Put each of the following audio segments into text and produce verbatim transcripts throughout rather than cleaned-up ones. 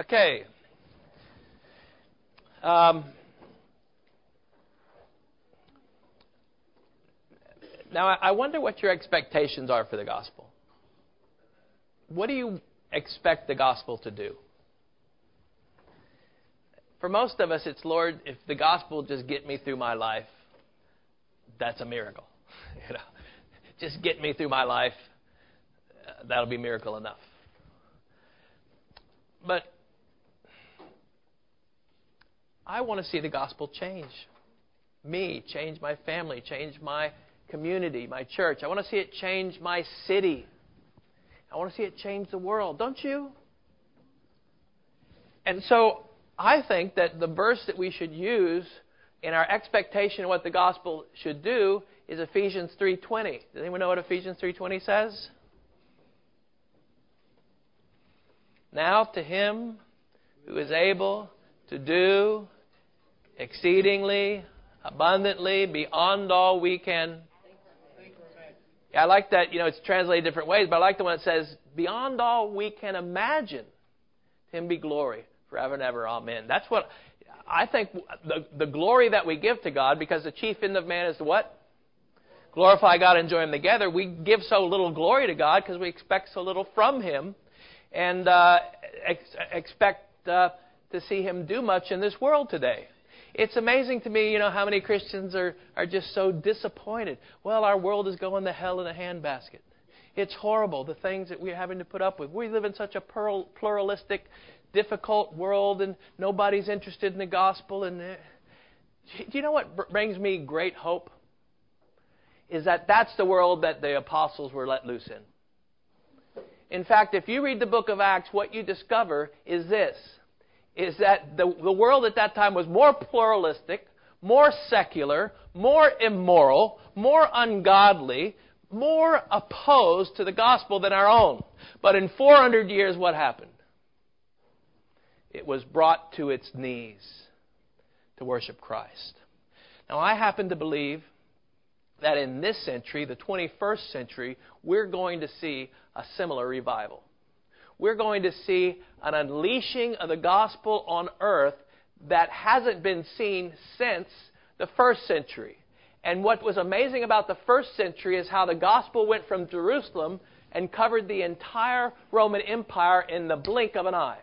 Okay. Um, now, I wonder what your expectations are for the gospel. What do you expect the gospel to do? For most of us, it's, Lord, if the gospel will just get me through my life, that's a miracle. You know, just get me through my life, uh, that'll be miracle enough. But I want to see the gospel change me, change my family, change my community, my church. I want to see it change my city. I want to see it change the world. Don't you? And so I think that the verse that we should use in our expectation of what the gospel should do is Ephesians three twenty. Does anyone know what Ephesians three twenty says? Now to him who is able to do exceedingly, abundantly, beyond all we can. Yeah, I like that. You know, it's translated different ways, but I like the one that says, beyond all we can imagine, to him be glory forever and ever. Amen. That's what I think, the, the glory that we give to God, because the chief end of man is to what? Glorify God and enjoy Him together. We give so little glory to God because we expect so little from Him, and uh, ex- expect uh, to see Him do much in this world today. It's amazing to me, you know, how many Christians are, are just so disappointed. Well, our world is going to hell in a handbasket. It's horrible, the things that we're having to put up with. We live in such a pluralistic, difficult world, and nobody's interested in the gospel. And uh, do you know what brings me great hope? Is that that's the world that the apostles were let loose in. In fact, if you read the book of Acts, what you discover is this, is that the, the world at that time was more pluralistic, more secular, more immoral, more ungodly, more opposed to the gospel than our own. But in four hundred years, what happened? It was brought to its knees to worship Christ. Now, I happen to believe that in this century, the twenty-first century, we're going to see a similar revival. We're going to see an unleashing of the gospel on earth that hasn't been seen since the first century. And what was amazing about the first century is how the gospel went from Jerusalem and covered the entire Roman Empire in the blink of an eye.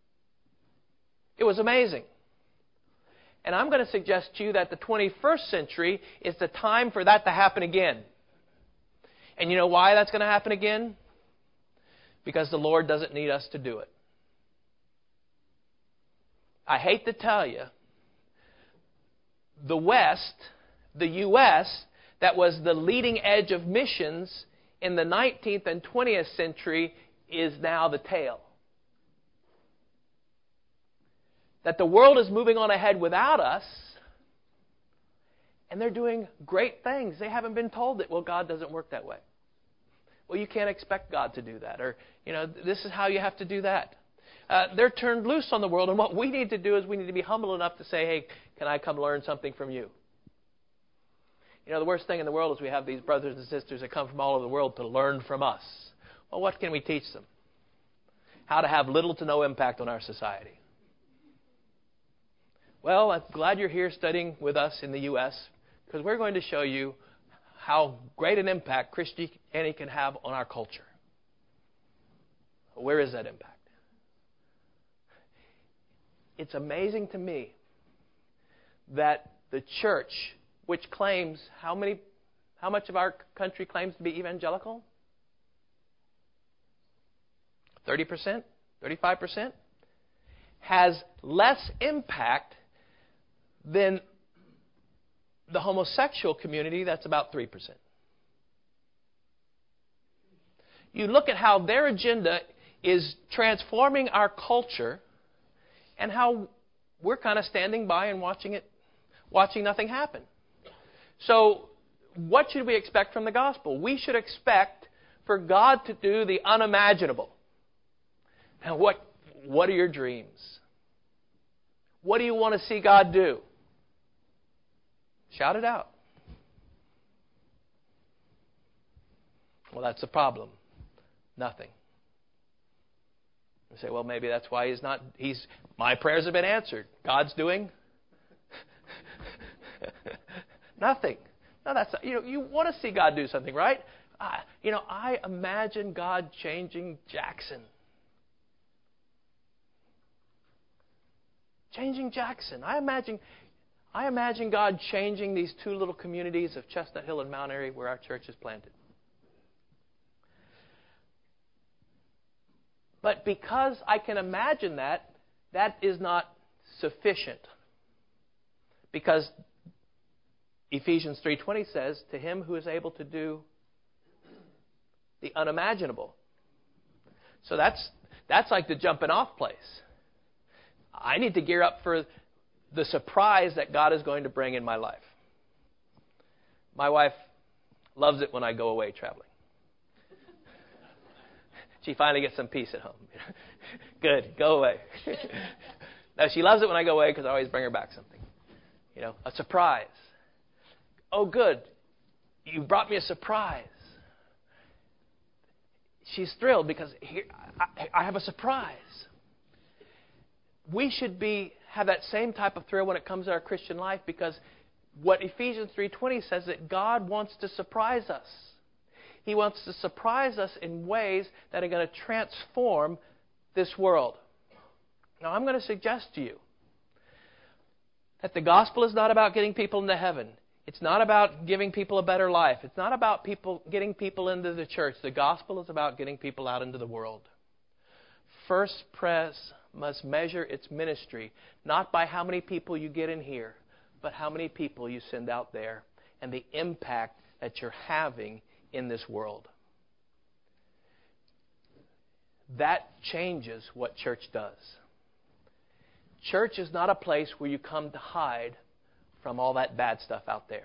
It was amazing. And I'm going to suggest to you that the twenty-first century is the time for that to happen again. And you know why that's going to happen again? Because the Lord doesn't need us to do it. I hate to tell you, the West, the U S, that was the leading edge of missions in the nineteenth and twentieth century, is now the tail. That the world is moving on ahead without us, and they're doing great things. They haven't been told that, well, God doesn't work that way. Well, you can't expect God to do that. Or, you know, this is how you have to do that. Uh, they're turned loose on the world, and what we need to do is we need to be humble enough to say, hey, can I come learn something from you? You know, the worst thing in the world is we have these brothers and sisters that come from all over the world to learn from us. Well, what can we teach them? How to have little to no impact on our society. Well, I'm glad you're here studying with us in the U S because we're going to show you how great an impact Christianity can have on our culture. Where is that impact? It's amazing to me that the church, which claims how many, how much of our country claims to be evangelical? thirty percent? thirty-five percent? Has less impact than the homosexual community, that's about three percent. You look at how their agenda is transforming our culture and how we're kind of standing by and watching it, watching nothing happen. So what should we expect from the gospel? We should expect for God to do the unimaginable. Now, what, what are your dreams? What do you want to see God do? Shout it out. Well, that's the problem. Nothing. You say, well, maybe that's why he's not, he's, my prayers have been answered. God's doing nothing. No, that's, you know, you want to see God do something, right? Uh, you know, I imagine God changing Jackson. Changing Jackson. I imagine, I imagine God changing these two little communities of Chestnut Hill and Mount Airy where our church is planted. But because I can imagine that, that is not sufficient. Because Ephesians three twenty says, to him who is able to do the unimaginable. So that's that's like the jumping off place. I need to gear up for the surprise that God is going to bring in my life. My wife loves it when I go away traveling. She finally gets some peace at home. Good, go away. No, she loves it when I go away because I always bring her back something. You know, a surprise. Oh, good. You brought me a surprise. She's thrilled because here, I, I have a surprise. We should be have that same type of thrill when it comes to our Christian life, because what Ephesians three twenty says, that God wants to surprise us. He wants to surprise us in ways that are going to transform this world. Now, I'm going to suggest to you that the gospel is not about getting people into heaven. It's not about giving people a better life. It's not about people getting people into the church. The gospel is about getting people out into the world. First Pres must measure its ministry not by how many people you get in here, but how many people you send out there and the impact that you're having in this world. That changes what church does. Church is not a place where you come to hide from all that bad stuff out there.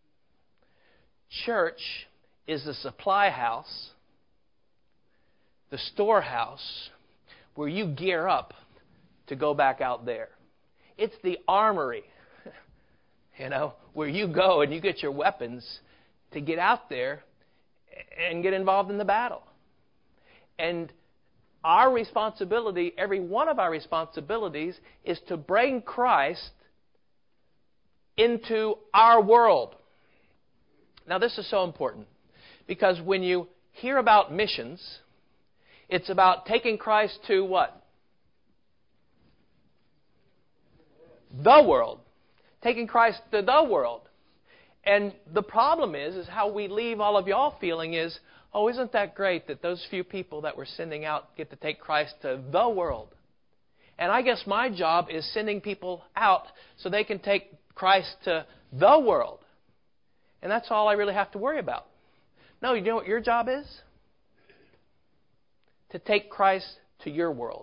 Church is the supply house, the storehouse, where you gear up to go back out there. It's the armory, you know, where you go and you get your weapons to get out there and get involved in the battle. And our responsibility, every one of our responsibilities, is to bring Christ into our world. Now, this is so important, because when you hear about missions, it's about taking Christ to what? The world. Taking Christ to the world. And the problem is, is how we leave all of y'all feeling is, oh, isn't that great that those few people that we're sending out get to take Christ to the world? And I guess my job is sending people out so they can take Christ to the world. And that's all I really have to worry about. No, you know what your job is? To take Christ to your world.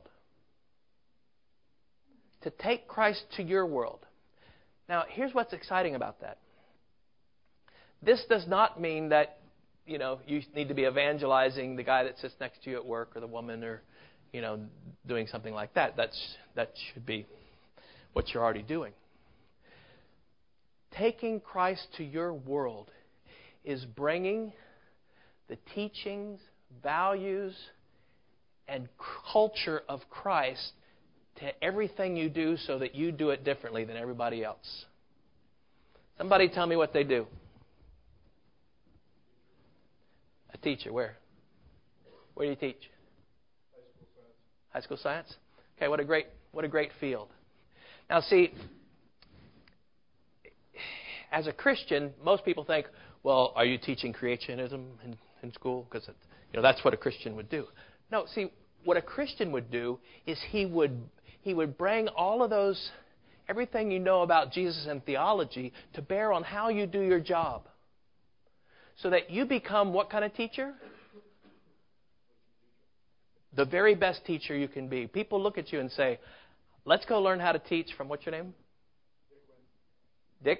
To take Christ to your world. Now, here's what's exciting about that. This does not mean that, you know, you need to be evangelizing the guy that sits next to you at work, or the woman, or, you know, doing something like that. That's, that should be what you're already doing. Taking Christ to your world is bringing the teachings, values, and culture of Christ to everything you do, so that you do it differently than everybody else. Somebody tell me what they do. A teacher, where? Where do you teach? High school science. High school science? Okay, what a great what a great field. Now see, as a Christian, most people think, well, are you teaching creationism in, in school? Because you know that's what a Christian would do. No, see, what a Christian would do is he would he would bring all of those, everything you know about Jesus and theology, to bear on how you do your job. So that you become what kind of teacher? The very best teacher you can be. People look at you and say, let's go learn how to teach from, what's your name? Dick?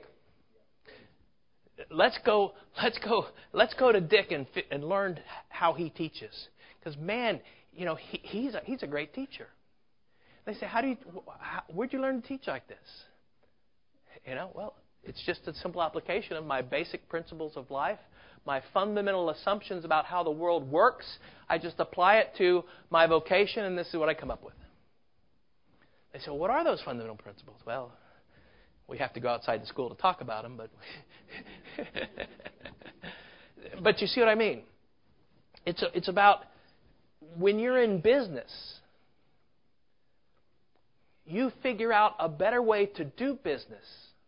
Let's go, let's go, let's go to Dick and, and learn how he teaches. Because man, you know, he, he's a, he's a great teacher. They say, how do you, how, where'd you learn to teach like this? You know, well, It's just a simple application of my basic principles of life, my fundamental assumptions about how the world works. I just apply it to my vocation, and this is what I come up with. They say, well, what are those fundamental principles? Well, we have to go outside the school to talk about them, but but you see what I mean? It's a, it's about when you're in business, you figure out a better way to do business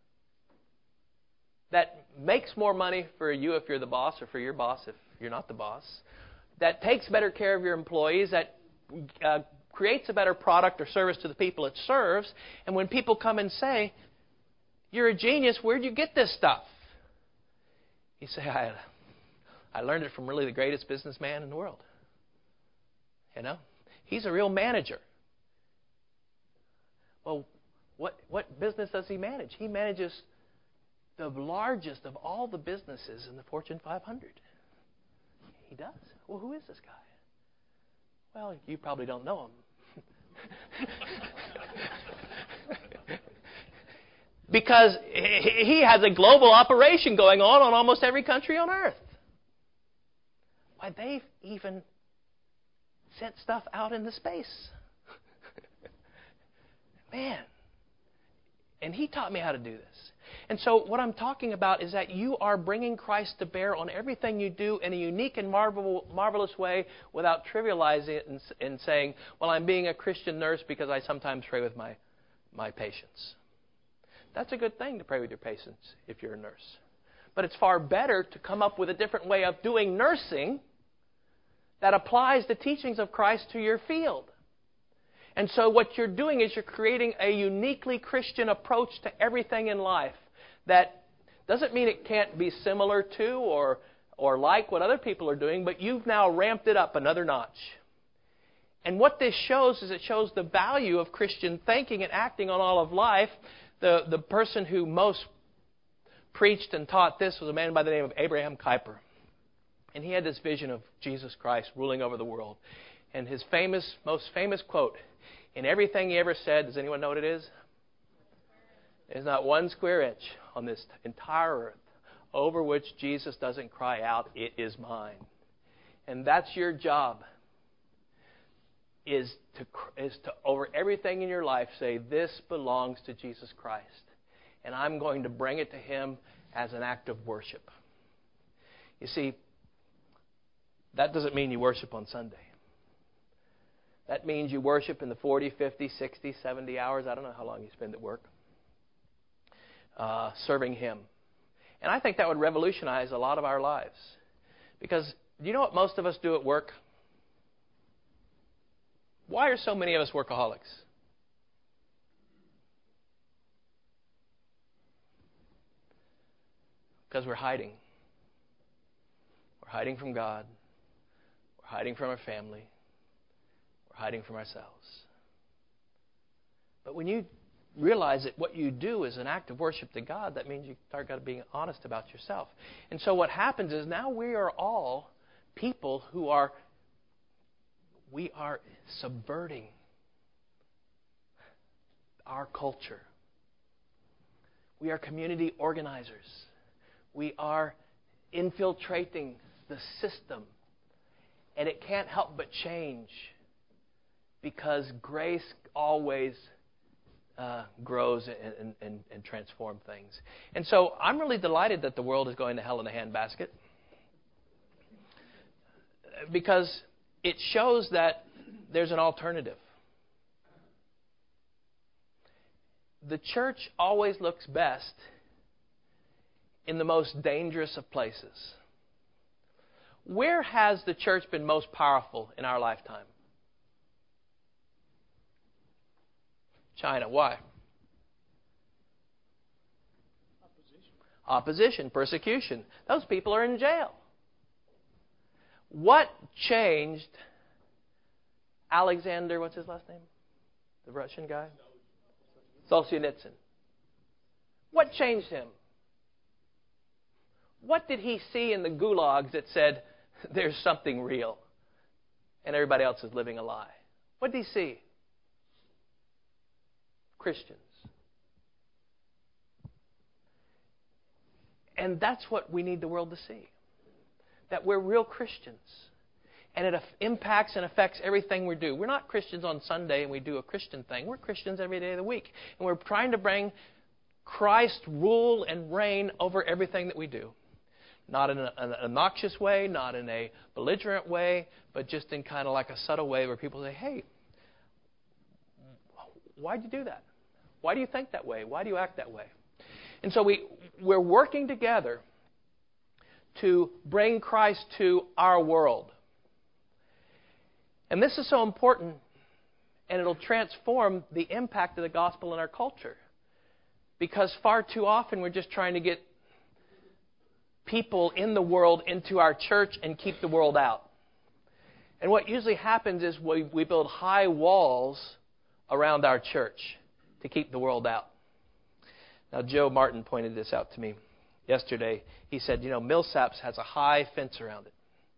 that makes more money for you if you're the boss, or for your boss if you're not the boss, that takes better care of your employees, that uh, creates a better product or service to the people it serves. And when people come and say, you're a genius, where'd you get this stuff? You say, I, I learned it from really the greatest businessman in the world. You know, he's a real manager. Well, what what business does he manage? He manages the largest of all the businesses in the Fortune five hundred. He does. Well, who is this guy? Well, you probably don't know him. Because he has a global operation going on on almost every country on earth. Why, they've even sent stuff out into space. Man. And he taught me how to do this. And so what I'm talking about is that you are bringing Christ to bear on everything you do in a unique and marvel, marvelous way without trivializing it and, and saying, well, I'm being a Christian nurse because I sometimes pray with my, my patients. That's a good thing to pray with your patients if you're a nurse. But it's far better to come up with a different way of doing nursing that applies the teachings of Christ to your field. And so what you're doing is you're creating a uniquely Christian approach to everything in life that doesn't mean it can't be similar to or or like what other people are doing, but you've now ramped it up another notch. And what this shows is it shows the value of Christian thinking and acting on all of life. The, the person who most preached and taught this was a man by the name of Abraham Kuyper. And he had this vision of Jesus Christ ruling over the world. And his famous, most famous quote, in everything he ever said, does anyone know what it is? There's not one square inch on this entire earth over which Jesus doesn't cry out, it is mine. And that's your job, is to, is to, over everything in your life, say, this belongs to Jesus Christ. And I'm going to bring it to Him as an act of worship. You see, that doesn't mean you worship on Sunday. That means you worship in the forty, fifty, sixty, seventy hours. I don't know how long you spend at work. Uh, serving Him. And I think that would revolutionize a lot of our lives. Because do you know what most of us do at work? Why are so many of us workaholics? Because we're hiding. We're hiding from God. We're hiding from our family. We're hiding from ourselves. But when you realize that what you do is an act of worship to God, that means you start being honest about yourself. And so what happens is now we are all people who are, we are subverting our culture. We are community organizers. We are infiltrating the system. And it can't help but change because grace always Uh, grows and, and, and transform things. And so I'm really delighted that the world is going to hell in a handbasket, because it shows that there's an alternative. The church always looks best in the most dangerous of places. Where has the church been most powerful in our lifetime? China. Why? Opposition. Opposition, persecution. Those people are in jail. What changed Alexander, what's his last name? The Russian guy? Solzhenitsyn. What changed him? What did he see in the gulags that said, there's something real and everybody else is living a lie? What did he see? Christians. And that's what we need the world to see. That we're real Christians. And it af- impacts and affects everything we do. We're not Christians on Sunday and we do a Christian thing. We're Christians every day of the week. And we're trying to bring Christ rule and reign over everything that we do. Not in a, an obnoxious way, not in a belligerent way, but just in kind of like a subtle way where people say, hey, why'd you do that? Why do you think that way? Why do you act that way? And so we, we're working together to bring Christ to our world. And this is so important, and it'll transform the impact of the gospel in our culture. Because far too often we're just trying to get people in the world into our church and keep the world out. And what usually happens is we, we build high walls around our church to keep the world out. Now, Joe Martin pointed this out to me yesterday. He said, you know, Millsaps has a high fence around it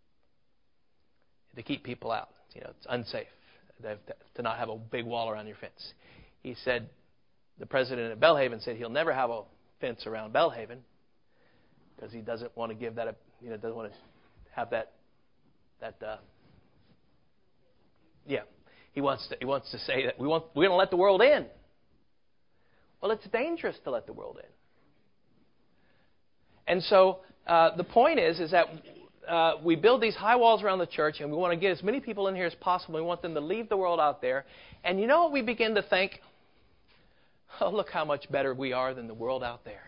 to keep people out. You know, it's unsafe to not have a big wall around your fence. He said, the president of Belhaven said he'll never have a fence around Belhaven because he doesn't want to give that, a, you know, doesn't want to have that, that, uh, yeah. He wants to, he wants to say that we want, we're going to let the world in. Well, it's dangerous to let the world in. And so uh, the point is, is that uh, we build these high walls around the church, and we want to get as many people in here as possible. We want them to leave the world out there. And you know what we begin to think? Oh, look how much better we are than the world out there.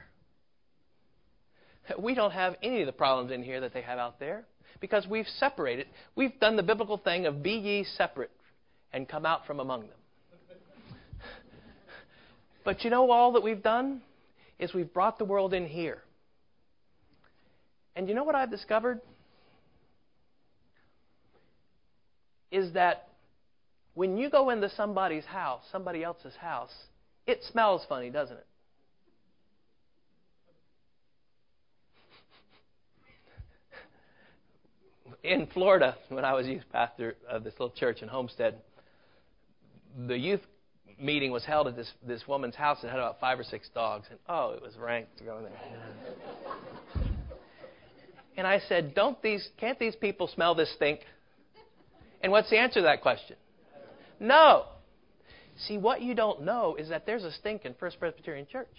We don't have any of the problems in here that they have out there because we've separated. We've done the biblical thing of be ye separate and come out from among them. But you know all that we've done is we've brought the world in here. And you know what I've discovered? Is that when you go into somebody's house, somebody else's house, it smells funny, doesn't it? In Florida, when I was youth pastor of this little church in Homestead, the youth meeting was held at this, this woman's house that had about five or six dogs. And, oh, it was rank to go in there. And I said, "Don't these? Can't these people smell this stink?" And what's the answer to that question? No. See, what you don't know is that there's a stink in First Presbyterian Church.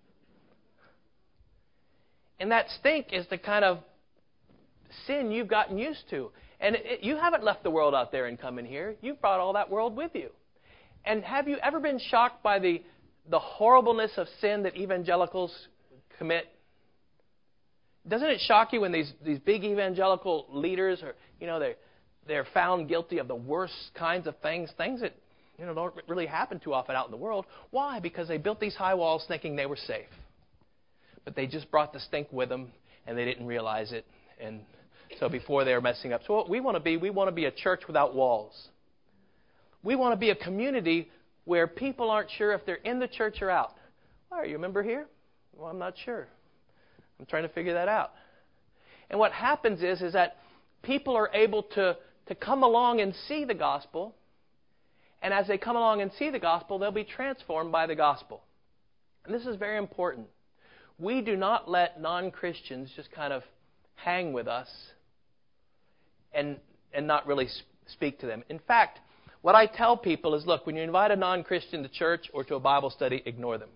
And that stink is the kind of sin you've gotten used to. And it, you haven't left the world out there and come in here. You've brought all that world with you. And have you ever been shocked by the, the horribleness of sin that evangelicals commit? Doesn't it shock you when these, these big evangelical leaders are, you know, they're, they're found guilty of the worst kinds of things, things that, you know, don't really happen too often out in the world. Why? Because they built these high walls thinking they were safe. But they just brought the stink with them, and they didn't realize it. And so before they were messing up. So what we want to be, we want to be a church without walls. We want to be a community where people aren't sure if they're in the church or out. Why, are you a member here? Well, I'm not sure. I'm trying to figure that out. And what happens is, is that people are able to, to come along and see the gospel. And as they come along and see the gospel, they'll be transformed by the gospel. And this is very important. We do not let non-Christians just kind of hang with us and, and not really speak to them. In fact, what I tell people is, look, when you invite a non-Christian to church or to a Bible study, ignore them.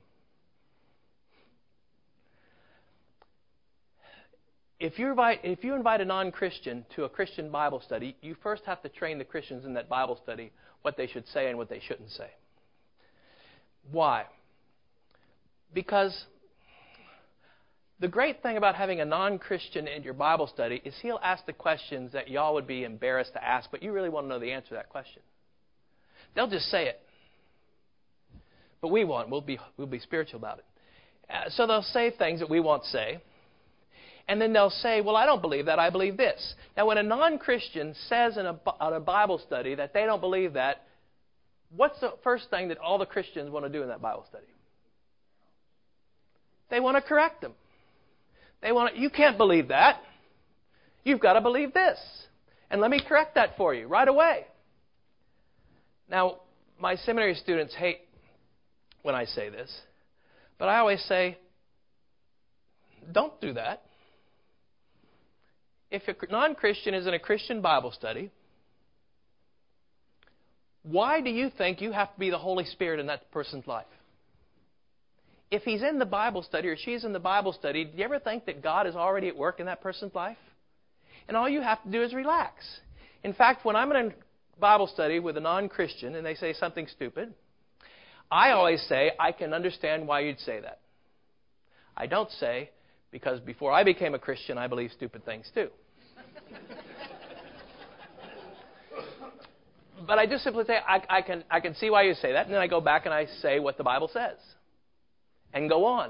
If you invite, if you invite a non-Christian to a Christian Bible study, you first have to train the Christians in that Bible study what they should say and what they shouldn't say. Why? Because the great thing about having a non-Christian in your Bible study is he'll ask the questions that y'all would be embarrassed to ask, but you really want to know the answer to that question. They'll just say it. But we won't. We'll be, we'll be spiritual about it. Uh, so they'll say things that we won't say. And then they'll say, well, I don't believe that. I believe this. Now, when a non-Christian says in a, in a Bible study that they don't believe that, what's the first thing that all the Christians want to do in that Bible study? They want to correct them. They want to, you can't believe that. You've got to believe this. And let me correct that for you right away. Now, my seminary students hate when I say this, but I always say, don't do that. If a non-Christian is in a Christian Bible study, why do you think you have to be the Holy Spirit in that person's life? If he's in the Bible study or she's in the Bible study, do you ever think that God is already at work in that person's life? And all you have to do is relax. In fact, when I'm in a Bible study with a non-Christian and they say something stupid, I always say, I can understand why you'd say that. I don't say, because before I became a Christian, I believe stupid things too. But I just simply say, I, I can I can see why you say that, and then I go back and I say what the Bible says. And go on.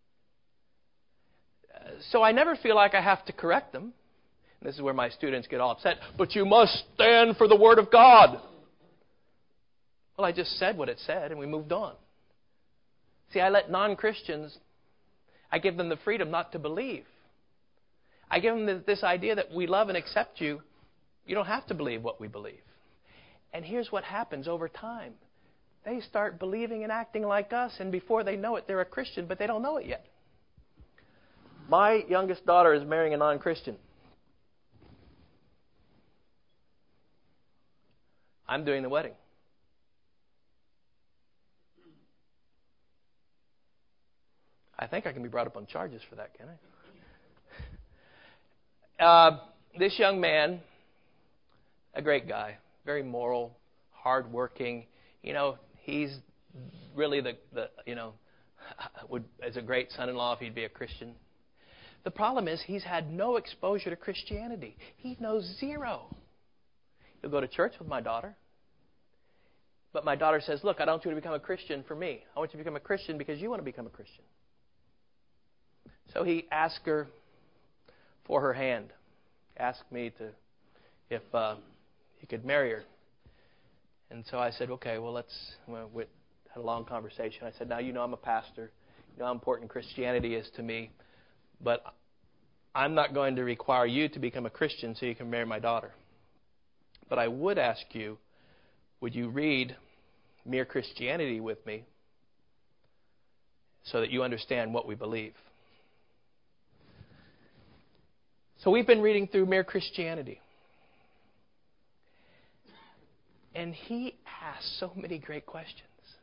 Uh, so I never feel like I have to correct them. And this is where my students get all upset. But you must stand for the Word of God. Well, I just said what it said, and we moved on. See, I let non-Christians, I give them the freedom not to believe. I give them this idea that we love and accept you. You don't have to believe what we believe. And here's what happens over time. They start believing and acting like us, and before they know it, they're a Christian, but they don't know it yet. My youngest daughter is marrying a non-Christian. I'm doing the wedding. I think I can be brought up on charges for that, can I? Uh, this young man, a great guy, very moral, hardworking, you know, he's really the, the you know, would as a great son-in-law if he'd be a Christian. The problem is he's had no exposure to Christianity. He knows zero. He'll go to church with my daughter. But my daughter says, look, I don't want you to become a Christian for me. I want you to become a Christian because you want to become a Christian. So he asked her for her hand. Asked me to if uh, he could marry her. And so I said, okay, well, let's, well, we had a long conversation. I said, now, you know I'm a pastor. You know how important Christianity is to me. But I'm not going to require you to become a Christian so you can marry my daughter. But I would ask you, would you read Mere Christianity with me so that you understand what we believe? So we've been reading through Mere Christianity. And he asks so many great questions.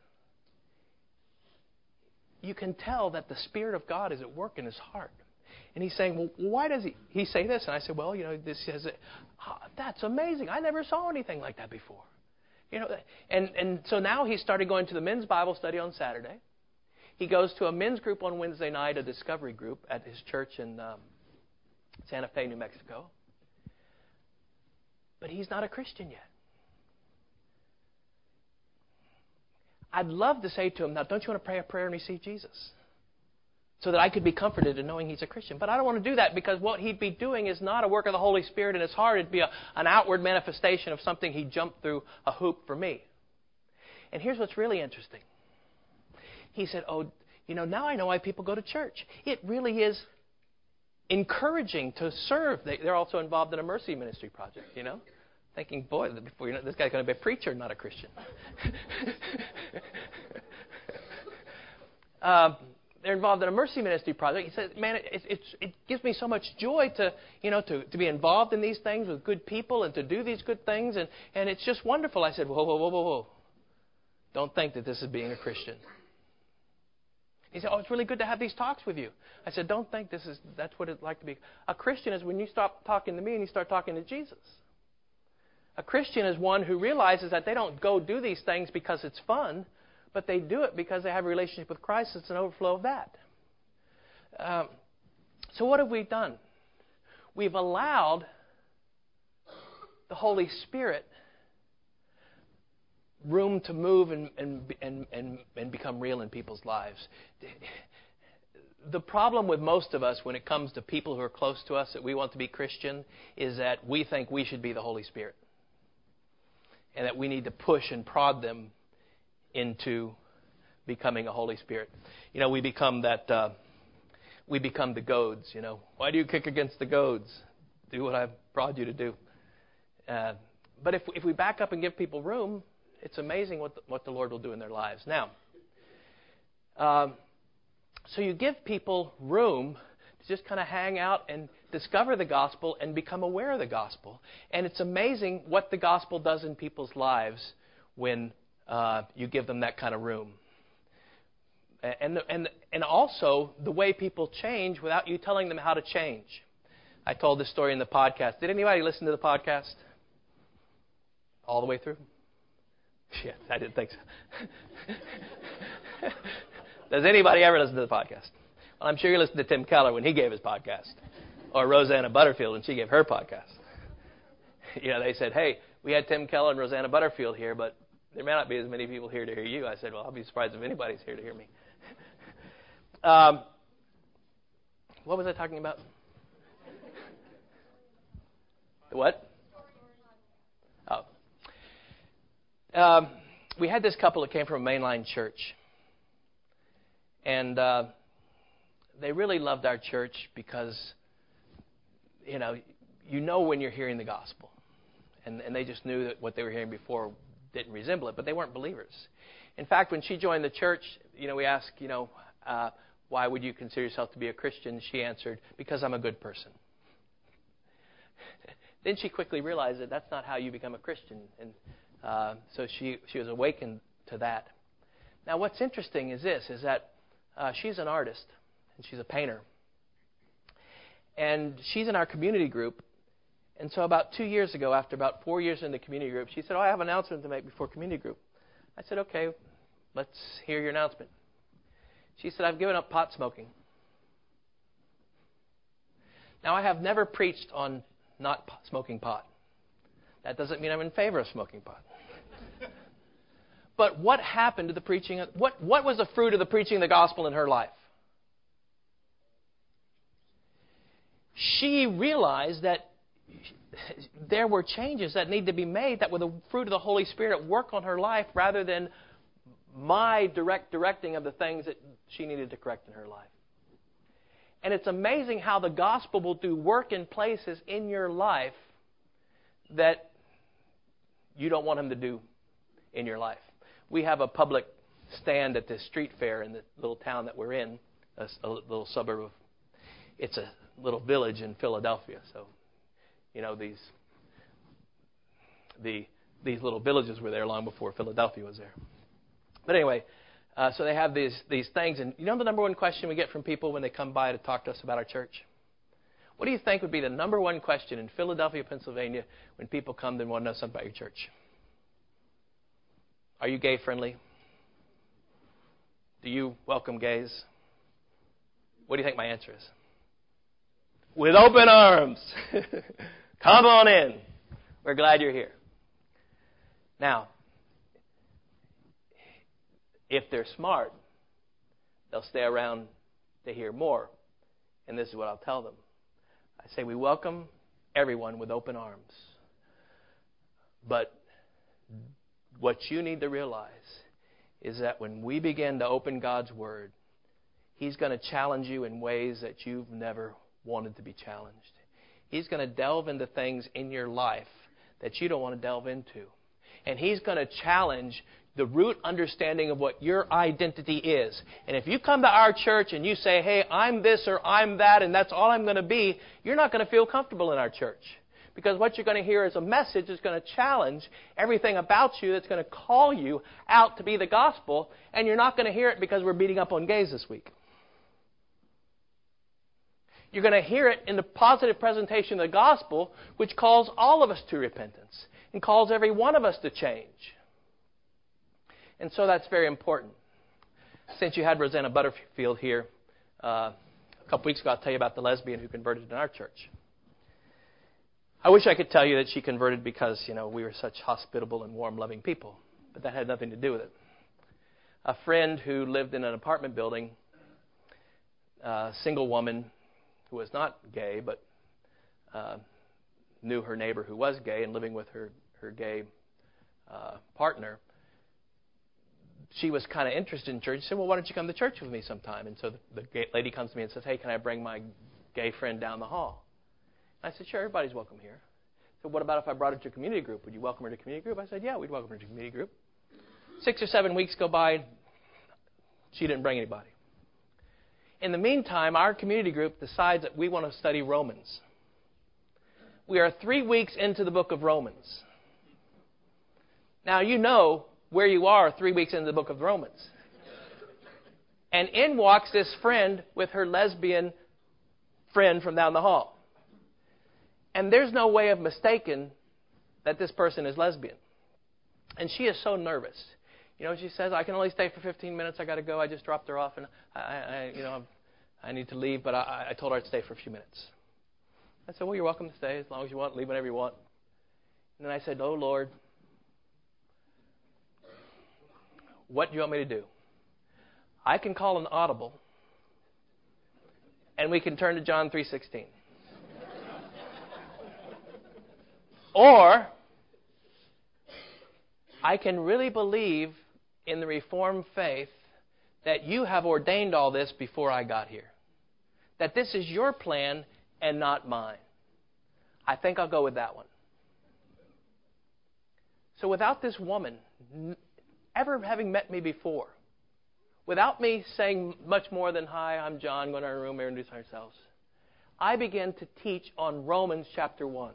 You can tell that the Spirit of God is at work in his heart. And he's saying, well, why does he, he say this? And I said, well, you know, this says, oh, that's amazing. I never saw anything like that before. You know, and, and so now he started going to the men's Bible study on Saturday. He goes to a men's group on Wednesday night, a discovery group at his church in um, Santa Fe, New Mexico. But he's not a Christian yet. I'd love to say to him, now, don't you want to pray a prayer and receive Jesus? So that I could be comforted in knowing he's a Christian. But I don't want to do that because what he'd be doing is not a work of the Holy Spirit in his heart. It'd be a, an outward manifestation of something he jumped through a hoop for me. And here's what's really interesting. He said, oh, you know, now I know why people go to church. It really is encouraging to serve. They, they're also involved in a mercy ministry project, you know. Thinking, boy, before you know, this guy's going to be a preacher, not a Christian. um, they're involved in a mercy ministry project. He said, man, it, it, it gives me so much joy to, you know, to, to be involved in these things with good people and to do these good things. And, and it's just wonderful. I said, whoa, whoa, whoa, whoa, whoa. Don't think that this is being a Christian. He said, oh, it's really good to have these talks with you. I said, don't think this is, that's what it's like to be. A Christian is when you stop talking to me and you start talking to Jesus. A Christian is one who realizes that they don't go do these things because it's fun, but they do it because they have a relationship with Christ. It's an overflow of that. Um, so what have we done? We've allowed the Holy Spirit room to move and, and, and, and, and become real in people's lives. The problem with most of us when it comes to people who are close to us that we want to be Christian is that we think we should be the Holy Spirit. And that we need to push and prod them into becoming a Holy Spirit. You know, we become that, uh, we become the goads, you know. Why do you kick against the goads? Do what I've prod you to do. Uh, but if, if we back up and give people room, it's amazing what the, what the Lord will do in their lives. Now, um, so you give people room just kind of hang out and discover the gospel and become aware of the gospel. And it's amazing what the gospel does in people's lives when uh, you give them that kind of room. And, and, and also the way people change without you telling them how to change. I told this story in the podcast. Did anybody listen to the podcast? All the way through? Yeah, I didn't think so. Does anybody ever listen to the podcast? Well, I'm sure you listened to Tim Keller when he gave his podcast. Or Rosanna Butterfield when she gave her podcast. You know, they said, hey, we had Tim Keller and Rosanna Butterfield here, but there may not be as many people here to hear you. I said, well, I'll be surprised if anybody's here to hear me. um, what was I talking about? The what? Oh. Um, we had this couple that came from a mainline church. And uh, they really loved our church because, you know, you know when you're hearing the gospel. And, and they just knew that what they were hearing before didn't resemble it, but they weren't believers. In fact, when she joined the church, you know, we asked, you know, uh, why would you consider yourself to be a Christian? She answered, because I'm a good person. Then she quickly realized that that's not how you become a Christian. And uh, so she, she was awakened to that. Now, what's interesting is this, is that uh, she's an artist, and she's a painter. And she's in our community group. And so about two years ago, after about four years in the community group, she said, oh, I have an announcement to make before community group. I said, okay, let's hear your announcement. She said, I've given up pot smoking. Now, I have never preached on not smoking pot. That doesn't mean I'm in favor of smoking pot. But what happened to the preaching? Of, what, what was the fruit of the preaching of the gospel in her life? She realized that there were changes that need to be made that were the fruit of the Holy Spirit at work on her life rather than my direct directing of the things that she needed to correct in her life. And it's amazing how the gospel will do work in places in your life that you don't want him to do in your life. We have a public stand at this street fair in the little town that we're in, a, a little suburb of, it's a little village in Philadelphia. So, you know, these the these little villages were there long before Philadelphia was there. But anyway, uh, so they have these these things, and you know the number one question we get from people when they come by to talk to us about our church? What do you think would be the number one question in Philadelphia, Pennsylvania, when people come and want to know something about your church? Are you gay friendly? Do you welcome gays? What do you think my answer is? With open arms. Come on in. We're glad you're here. Now, if they're smart, they'll stay around to hear more. And this is what I'll tell them. I say we welcome everyone with open arms. But what you need to realize is that when we begin to open God's Word, He's going to challenge you in ways that you've never wanted to be challenged. He's going to delve into things in your life that you don't want to delve into. And He's going to challenge the root understanding of what your identity is. And if you come to our church and you say, hey, I'm this or I'm that and that's all I'm going to be, you're not going to feel comfortable in our church. Because what you're going to hear is a message that's going to challenge everything about you that's going to call you out to be the gospel. And you're not going to hear it because we're beating up on gays this week. You're going to hear it in the positive presentation of the gospel, which calls all of us to repentance and calls every one of us to change. And so that's very important. Since you had Rosanna Butterfield here uh, a couple weeks ago, I'll tell you about the lesbian who converted in our church. I wish I could tell you that she converted because, you know, we were such hospitable and warm, loving people. But that had nothing to do with it. A friend who lived in an apartment building, a single woman who was not gay, but uh, knew her neighbor who was gay and living with her, her gay uh, partner, she was kind of interested in church. She said, well, why don't you come to church with me sometime? And so the, the gay lady comes to me and says, hey, can I bring my gay friend down the hall? I said, sure, everybody's welcome here. So what about if I brought her to a community group? Would you welcome her to a community group? I said, yeah, we'd welcome her to a community group. Six or seven weeks go by. She didn't bring anybody. In the meantime, our community group decides that we want to study Romans. We are three weeks into the book of Romans. Now, you know where you are three weeks into the book of Romans. And in walks this friend with her lesbian friend from down the hall. And there's no way of mistaking that this person is lesbian. And she is so nervous. You know, she says, I can only stay for fifteen minutes. I got to go. I just dropped her off, and I, I you know, I need to leave. But I, I told her I'd stay for a few minutes. I said, well, you're welcome to stay as long as you want. Leave whenever you want. And then I said, oh, Lord, what do you want me to do? I can call an audible, and we can turn to John three sixteen. Or I can really believe in the Reformed faith that you have ordained all this before I got here. That this is your plan and not mine. I think I'll go with that one. So without this woman ever having met me before, without me saying much more than, hi, I'm John, going to our room, introduce ourselves, I began to teach on Romans chapter one.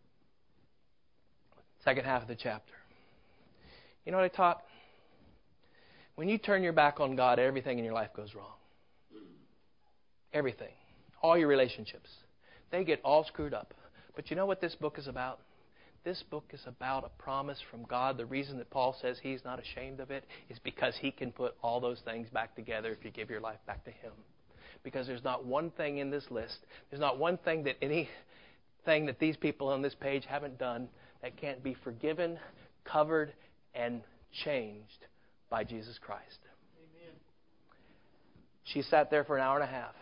Second half of the chapter. You know what I taught? When you turn your back on God, everything in your life goes wrong. Everything. All your relationships. They get all screwed up. But you know what this book is about? This book is about a promise from God. The reason that Paul says he's not ashamed of it is because he can put all those things back together if you give your life back to him. Because there's not one thing in this list, there's not one thing that anything that these people on this page haven't done that can't be forgiven, covered, and changed by Jesus Christ. Amen. She sat there for an hour and a half.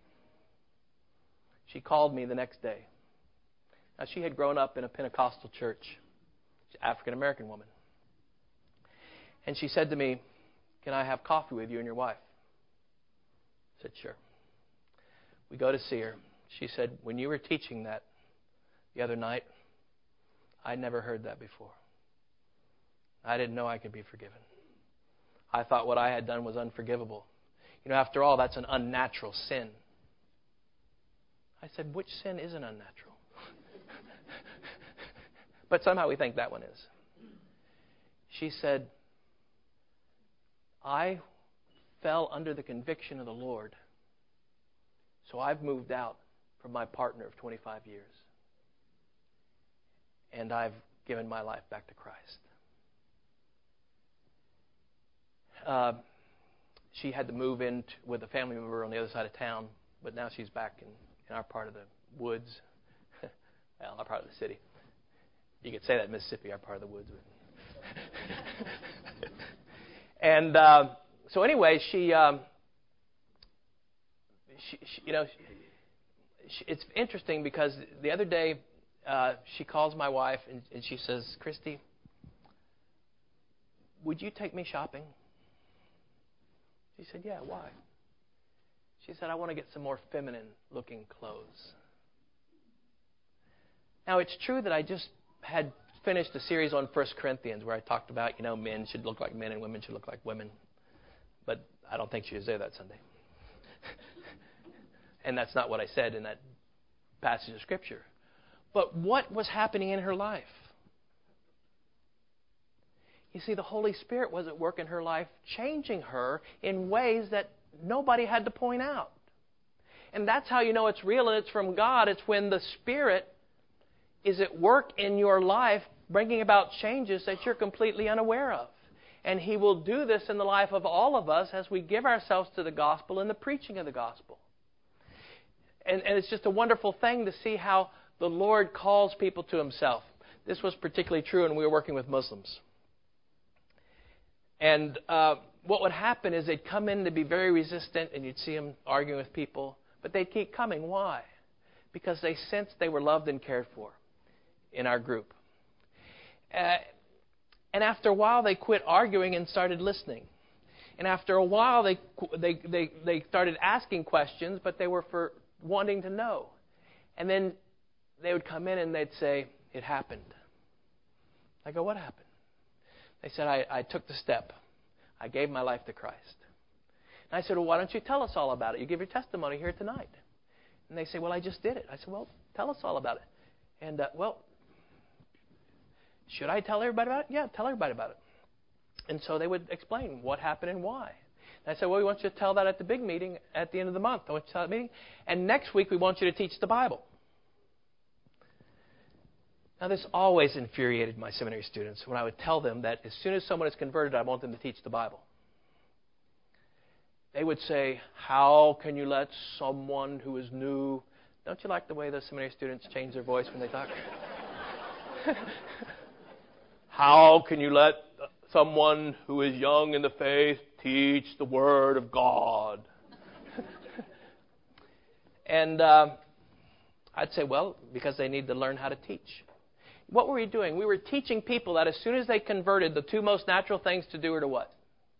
She called me the next day. Now, she had grown up in a Pentecostal church. She's an African-American woman. And she said to me, can I have coffee with you and your wife? I said, sure. We go to see her. She said, when you were teaching that the other night, I'd never heard that before. I didn't know I could be forgiven. I thought what I had done was unforgivable. You know, after all, that's an unnatural sin. I said, which sin isn't unnatural? But somehow we think that one is. She said, I fell under the conviction of the Lord, so I've moved out from my partner of twenty-five years. And I've given my life back to Christ. Uh, she had to move in t- with a family member on the other side of town, but now she's back in, in our part of the woods. Well, our part of the city. You could say that in Mississippi, our part of the woods. and uh, so anyway, she, um, she, she, you know, she, she, it's interesting because the other day, Uh, she calls my wife and, and she says, Christy, would you take me shopping? She said, yeah, why? She said, I want to get some more feminine looking clothes. Now, it's true that I just had finished a series on First Corinthians where I talked about, you know, men should look like men and women should look like women. But I don't think she was there that Sunday. And that's not what I said in that passage of Scripture. But what was happening in her life? You see, the Holy Spirit was at work in her life, changing her in ways that nobody had to point out. And that's how you know it's real and it's from God. It's when the Spirit is at work in your life, bringing about changes that you're completely unaware of. And He will do this in the life of all of us as we give ourselves to the gospel and the preaching of the gospel. And, and it's just a wonderful thing to see how the Lord calls people to Himself. This was particularly true when we were working with Muslims. And uh, what would happen is they'd come in to be very resistant, and you'd see them arguing with people. But they'd keep coming. Why? Because they sensed they were loved and cared for in our group. Uh, and after a while, they quit arguing and started listening. And after a while, they they they, they started asking questions, but they were for wanting to know. And then they would come in and they'd say, it happened. I go, what happened? They said, I, I took the step. I gave my life to Christ. And I said, well, why don't you tell us all about it? You give your testimony here tonight. And they say, well, I just did it. I said, well, tell us all about it. And, uh, well, should I tell everybody about it? Yeah, tell everybody about it. And so they would explain what happened and why. And I said, well, we want you to tell that at the big meeting at the end of the month. I want you to tell that meeting. And next week we want you to teach the Bible. Now, this always infuriated my seminary students when I would tell them that as soon as someone is converted, I want them to teach the Bible. They would say, how can you let someone who is new... Don't you like the way the seminary students change their voice when they talk? How can you let someone who is young in the faith teach the Word of God? And uh, I'd say, well, because they need to learn how to teach. What were we doing? We were teaching people that as soon as they converted, the two most natural things to do are to what?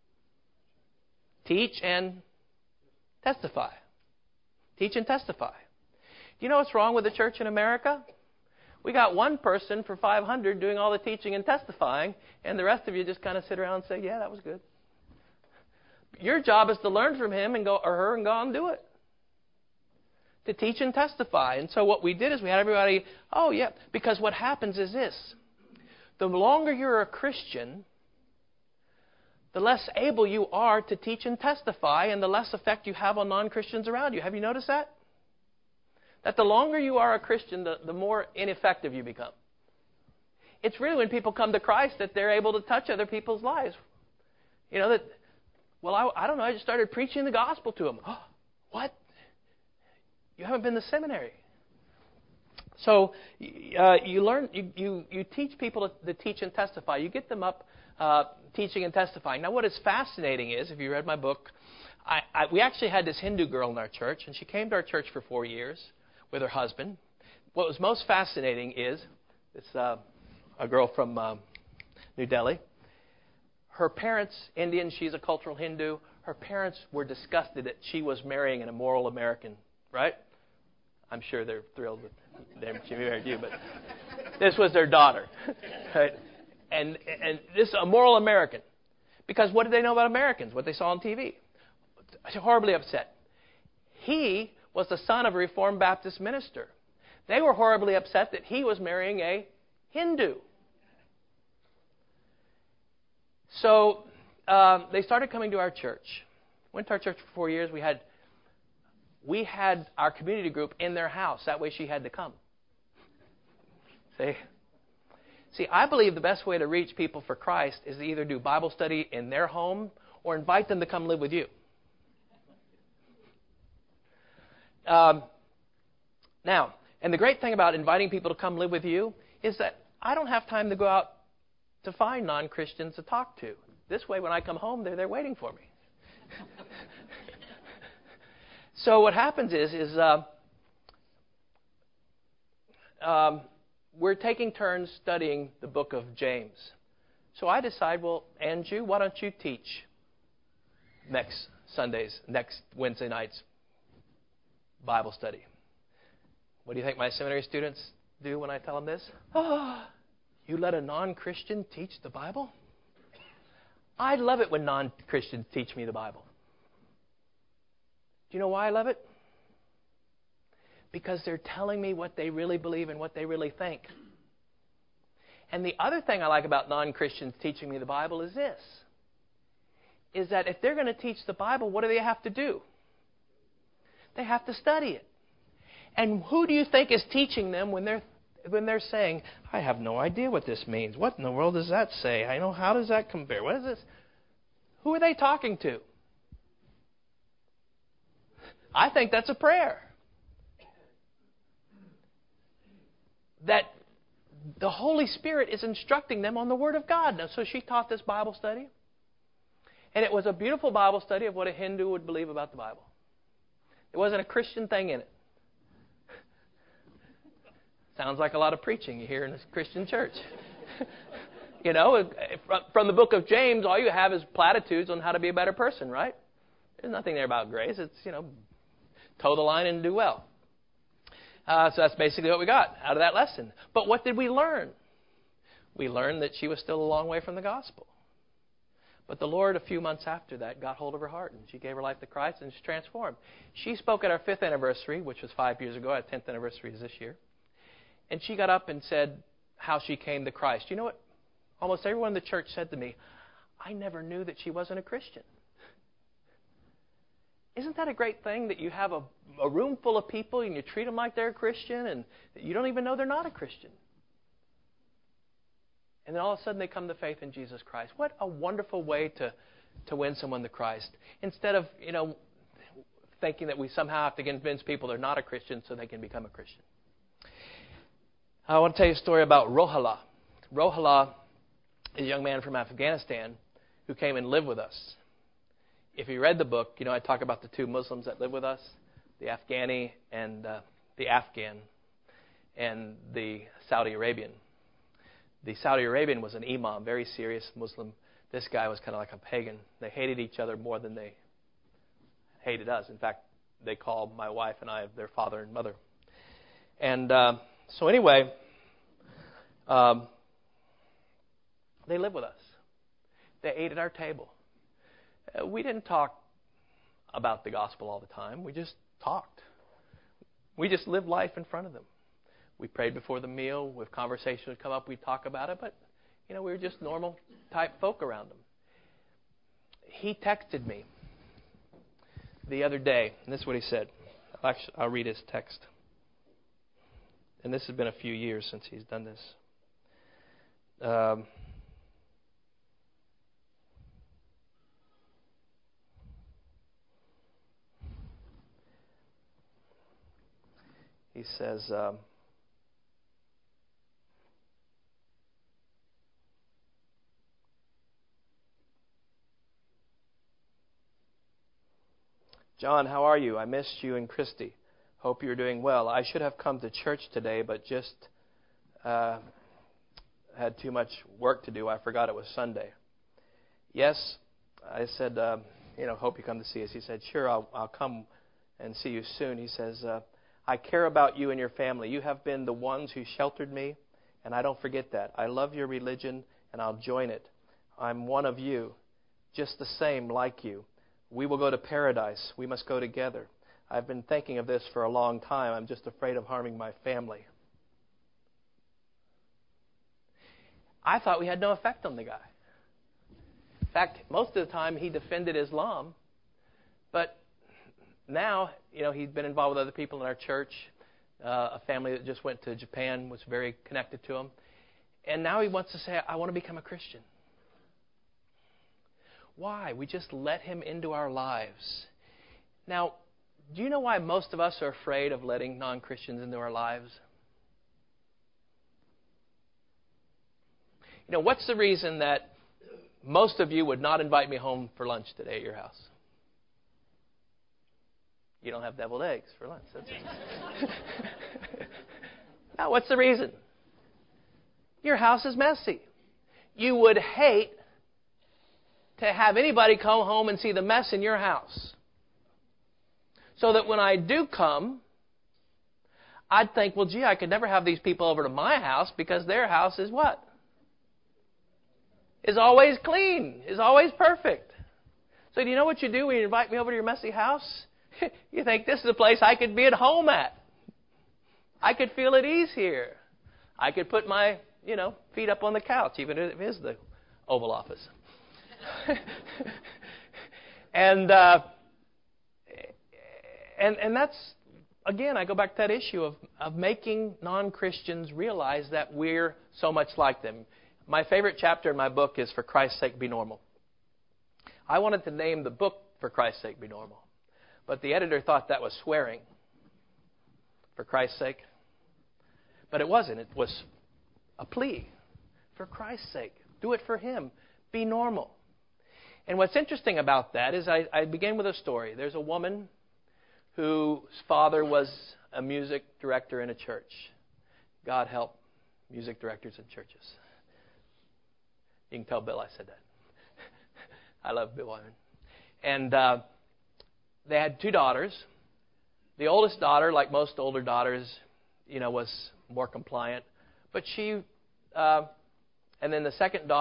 Teach and testify. Teach and testify. Do you know what's wrong with the church in America? We got one person for five hundred doing all the teaching and testifying, and the rest of you just kind of sit around and say, yeah, that was good. Your job is to learn from him and go or her and go on and do it. To teach and testify. And so what we did is we had everybody, oh, yeah, because what happens is this. The longer you're a Christian, the less able you are to teach and testify, and the less effect you have on non-Christians around you. Have you noticed that? That the longer you are a Christian, the, the more ineffective you become. It's really when people come to Christ that they're able to touch other people's lives. You know, that, well, I, I don't know, I just started preaching the gospel to them. Oh, what? You haven't been to seminary. So uh, you learn, you, you, you teach people to, to teach and testify. You get them up uh, teaching and testifying. Now, what is fascinating is, if you read my book, I, I, we actually had this Hindu girl in our church, and she came to our church for four years with her husband. What was most fascinating is this uh, a girl from uh, New Delhi. Her parents, Indian, she's a cultural Hindu. Her parents were disgusted that she was marrying an immoral American, right? I'm sure they're thrilled with them. She married you, but this was their daughter, right? And and this immoral American, because what did they know about Americans? What they saw on T V. Horribly upset. He was the son of a Reformed Baptist minister. They were horribly upset that he was marrying a Hindu. So uh, they started coming to our church. Went to our church for four years. We had we had our community group in their house. That way she had to come. See? See, I believe the best way to reach people for Christ is to either do Bible study in their home or invite them to come live with you. Um, now, and the great thing about inviting people to come live with you is that I don't have time to go out to find non-Christians to talk to. This way, when I come home, they're there waiting for me. So what happens is, is uh, um, we're taking turns studying the book of James. So I decide, well, Andrew, why don't you teach next Sundays, next Wednesday nights Bible study? What do you think my seminary students do when I tell them this? Oh, you let a non-Christian teach the Bible? I love it when non-Christians teach me the Bible. Do you know why I love it? Because they're telling me what they really believe and what they really think. And the other thing I like about non-Christians teaching me the Bible is this, is that if they're going to teach the Bible, what do they have to do? They have to study it. And who do you think is teaching them when they're when they're saying, I have no idea what this means. What in the world does that say? I know, how does that compare? What is this? Who are they talking to? I think that's a prayer. That the Holy Spirit is instructing them on the Word of God. Now, so she taught this Bible study. And it was a beautiful Bible study of what a Hindu would believe about the Bible. There wasn't a Christian thing in it. Sounds like a lot of preaching you hear in a Christian church. You know, from the book of James, all you have is platitudes on how to be a better person, right? There's nothing there about grace. It's, you know, toe the line and do well. Uh, so that's basically what we got out of that lesson. But what did we learn? We learned that she was still a long way from the gospel. But the Lord, a few months after that, got hold of her heart, and she gave her life to Christ, and she's transformed. She spoke at our fifth anniversary, which was five years ago. Our tenth anniversary is this year. And she got up and said how she came to Christ. You know what? Almost everyone in the church said to me, I never knew that she wasn't a Christian. Isn't that a great thing that you have a, a room full of people and you treat them like they're a Christian and you don't even know they're not a Christian? And then all of a sudden they come to faith in Jesus Christ. What a wonderful way to, to win someone to Christ. Instead of, you know, thinking that we somehow have to convince people they're not a Christian so they can become a Christian. I want to tell you a story about Rohala. Rohala is a young man from Afghanistan who came and lived with us. If you read the book, you know, I talk about the two Muslims that live with us, the Afghani and uh, the Afghan and the Saudi Arabian. The Saudi Arabian was an imam, very serious Muslim. This guy was kind of like a pagan. They hated each other more than they hated us. In fact, they called my wife and I their father and mother. And uh, so anyway, um, they lived with us. They ate at our table. Uh, we didn't talk about the gospel all the time. We just talked. We just lived life in front of them. We prayed before the meal. If conversation would come up, we'd talk about it. But, you know, we were just normal type folk around them. He texted me the other day, and this is what he said. Actually, I'll read his text. And this has been a few years since he's done this. Um, he says, um, John, how are you? I missed you and Christy. Hope you're doing well. I should have come to church today, but just uh, had too much work to do. I forgot it was Sunday. Yes, I said, uh, you know, hope you come to see us. He said, sure, I'll, I'll come and see you soon. He says, uh, I care about you and your family. You have been the ones who sheltered me, and I don't forget that. I love your religion, and I'll join it. I'm one of you, just the same like you. We will go to paradise. We must go together. I've been thinking of this for a long time. I'm just afraid of harming my family. I thought we had no effect on the guy. In fact, most of the time he defended Islam. But now, you know, he's been involved with other people in our church. Uh, a family that just went to Japan was very connected to him. And now he wants to say, I want to become a Christian. Why? We just let him into our lives. Now, do you know why most of us are afraid of letting non-Christians into our lives? You know, what's the reason that most of you would not invite me home for lunch today at your house? You don't have deviled eggs for lunch. That's it. Now, what's the reason? Your house is messy. You would hate to have anybody come home and see the mess in your house. So that when I do come, I'd think, well, gee, I could never have these people over to my house because their house is what? Is always clean, is always perfect. So do you know what you do when you invite me over to your messy house? You think this is a place I could be at home at. I could feel at ease here. I could put my, you know, feet up on the couch, even if it is the Oval Office. and uh, and and that's, again, I go back to that issue of, of making non-Christians realize that we're so much like them. My favorite chapter in my book is For Christ's Sake Be Normal. I wanted to name the book For Christ's Sake Be Normal, but the editor thought that was swearing. For Christ's sake. But it wasn't. It was a plea. For Christ's sake. Do it for Him. Be normal. And what's interesting about that is I, I begin with a story. There's a woman whose father was a music director in a church. God help music directors in churches. You can tell Bill I said that. I love Bill Wyman. And uh, they had two daughters. The oldest daughter, like most older daughters, you know, was more compliant. But she, uh, and then the second daughter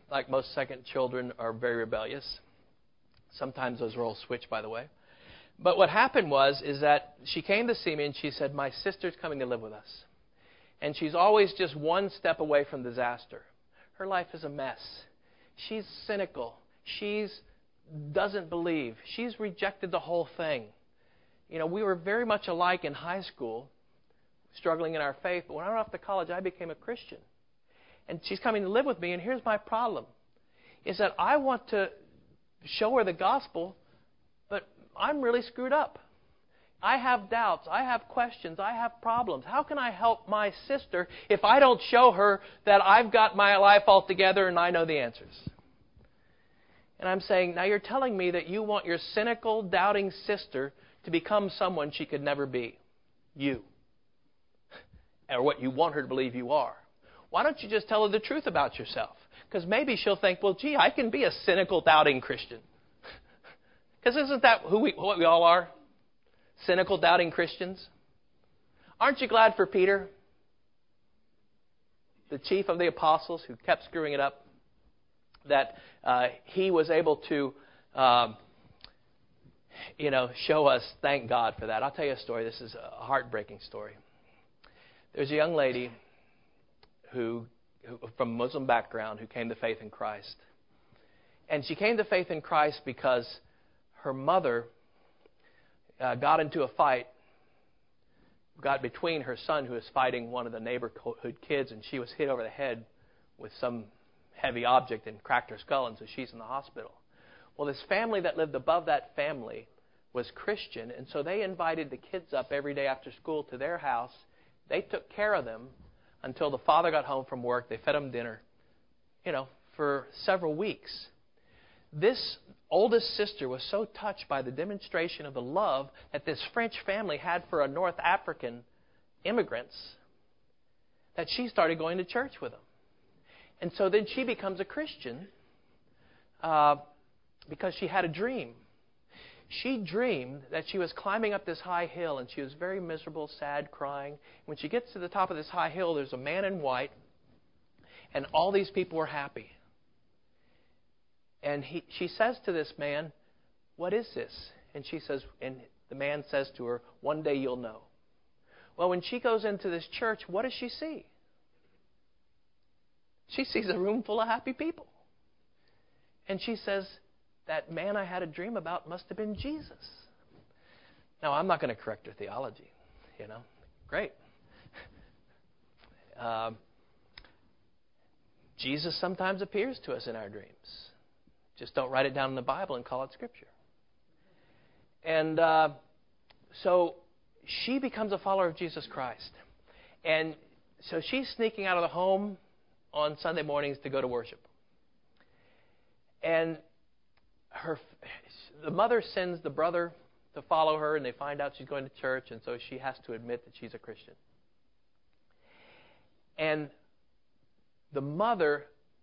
like most second children, are very rebellious. Sometimes those roles switch, by the way. But what happened was is that she came to see me and she said, my sister's coming to live with us. And she's always just one step away from disaster. Her life is a mess. She's cynical. She's doesn't believe. She's rejected the whole thing. You know, we were very much alike in high school, struggling in our faith. But when I went off to college, I became a Christian. And she's coming to live with me. And here's my problem, is that I want to show her the gospel, but I'm really screwed up. I have doubts. I have questions. I have problems. How can I help my sister if I don't show her that I've got my life all together and I know the answers? And I'm saying, now you're telling me that you want your cynical, doubting sister to become someone she could never be. You. Or what you want her to believe you are. Why don't you just tell her the truth about yourself? Because maybe she'll think, well, gee, I can be a cynical, doubting Christian. Because isn't that who we, what we all are? Cynical, doubting Christians. Aren't you glad for Peter, the chief of the apostles who kept screwing it up, that uh, he was able to, um, you know, show us, thank God for that. I'll tell you a story. This is a heartbreaking story. There's a young lady who, who from a Muslim background who came to faith in Christ. And she came to faith in Christ because her mother uh, got into a fight, got between her son who was fighting one of the neighborhood kids, and she was hit over the head with some heavy object and cracked her skull, and so she's in the hospital. Well, this family that lived above that family was Christian, and so they invited the kids up every day after school to their house. They took care of them until the father got home from work. They fed them dinner, you know, for several weeks. This oldest sister was so touched by the demonstration of the love that this French family had for a North African immigrants that she started going to church with them. And so then she becomes a Christian uh, because she had a dream. She dreamed that she was climbing up this high hill, and she was very miserable, sad, crying. When she gets to the top of this high hill, there's a man in white, and all these people were happy. And he, she says to this man, what is this? And she says, and the man says to her, one day you'll know. Well, when she goes into this church, what does she see? She sees a room full of happy people. And she says, that man I had a dream about must have been Jesus. Now, I'm not going to correct her theology, you know. Great. Um, Jesus sometimes appears to us in our dreams. Just don't write it down in the Bible and call it Scripture. And uh, so she becomes a follower of Jesus Christ. And so she's sneaking out of the home on Sunday mornings to go to worship. And her, the mother sends the brother to follow her, and they find out she's going to church, and so she has to admit that she's a Christian. And the mother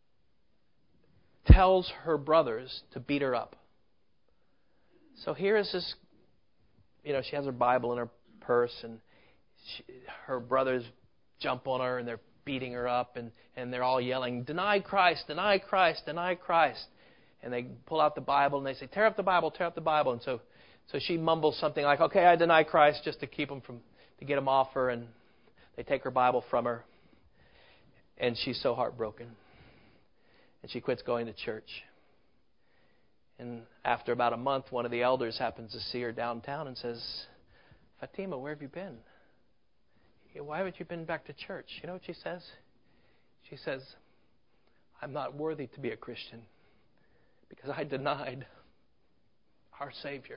tells her brothers to beat her up. So here is this, you know, she has her Bible in her purse, and she, her brothers jump on her, and they're beating her up, and, and they're all yelling, deny Christ, deny Christ, deny Christ. And they pull out the Bible, and they say, tear up the Bible, tear up the Bible. And so so she mumbles something like, okay, I deny Christ, just to keep them from, to get them off her. And they take her Bible from her. And she's so heartbroken. And she quits going to church. And after about a month, one of the elders happens to see her downtown and says, Fatima, where have you been? Why haven't you been back to church? You know what she says? She says, I'm not worthy to be a Christian because I denied our Savior.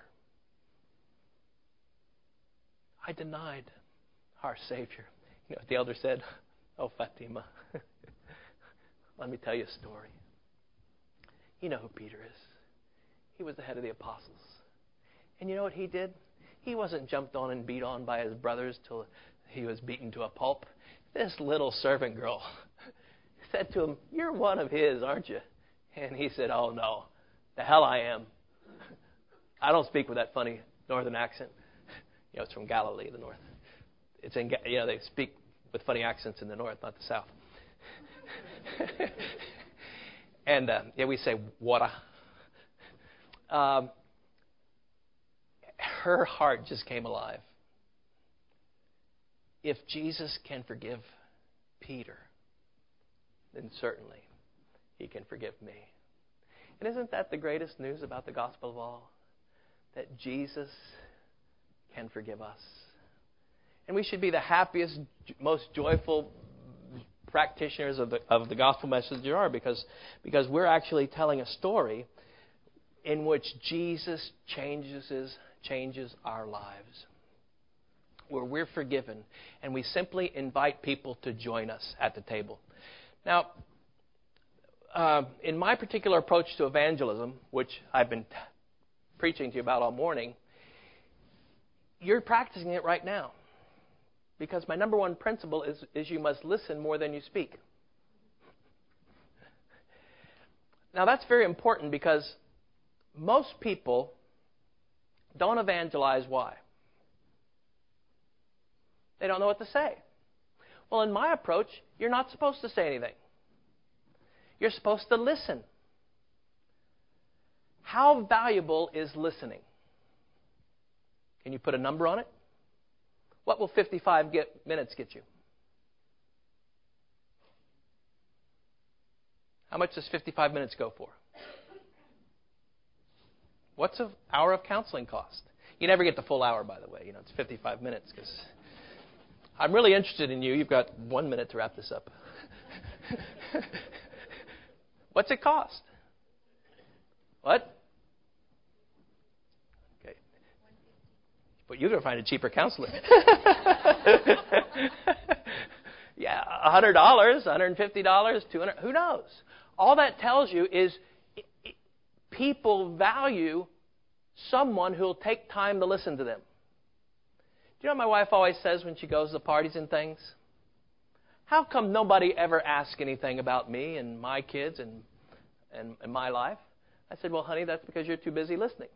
I denied our Savior. You know what the elder said? Oh, Fatima, let me tell you a story. You know who Peter is. He was the head of the apostles. And you know what he did? He wasn't jumped on and beat on by his brothers till he was beaten to a pulp. This little servant girl said to him, you're one of his, aren't you? And he said, oh, no, the hell I am. I don't speak with that funny northern accent. You know, it's from Galilee, the north. It's in, you know, they speak with funny accents in the north, not the south. And uh, yeah, we say, water. Um, her heart just came alive. If Jesus can forgive Peter, then certainly he can forgive me. And isn't that the greatest news about the gospel of all? That Jesus can forgive us. And we should be the happiest, most joyful practitioners of the of the gospel message there are, because because we're actually telling a story in which Jesus changes changes our lives, where we're forgiven, and we simply invite people to join us at the table. Now, uh, in my particular approach to evangelism, which I've been t- preaching to you about all morning, you're practicing it right now. Because my number one principle is, is you must listen more than you speak. Now that's very important, because most people don't evangelize. Why? They don't know what to say. Well, in my approach, you're not supposed to say anything. You're supposed to listen. How valuable is listening? Can you put a number on it? What will fifty-five get, minutes get you? How much does fifty-five minutes go for? What's an hour of counseling cost? You never get the full hour, by the way. You know, it's fifty-five minutes, because I'm really interested in you. You've got one minute to wrap this up. What's it cost? What? But you're going to find a cheaper counselor. Yeah, one hundred dollars, one hundred fifty dollars, two hundred dollars, who knows? All that tells you is it, it, people value someone who will take time to listen to them. Do you know what my wife always says when she goes to parties and things? How come nobody ever asks anything about me and my kids and, and, and my life? I said, well, honey, that's because you're too busy listening.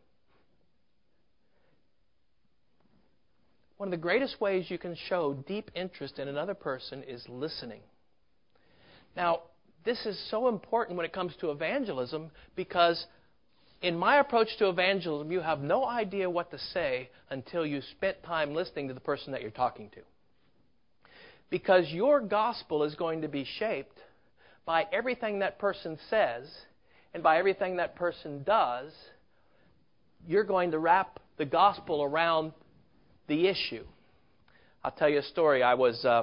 One of the greatest ways you can show deep interest in another person is listening. Now, this is so important when it comes to evangelism, because in my approach to evangelism, you have no idea what to say until you spent time listening to the person that you're talking to. Because your gospel is going to be shaped by everything that person says and by everything that person does. You're going to wrap the gospel around the issue. I'll tell you a story. I was uh,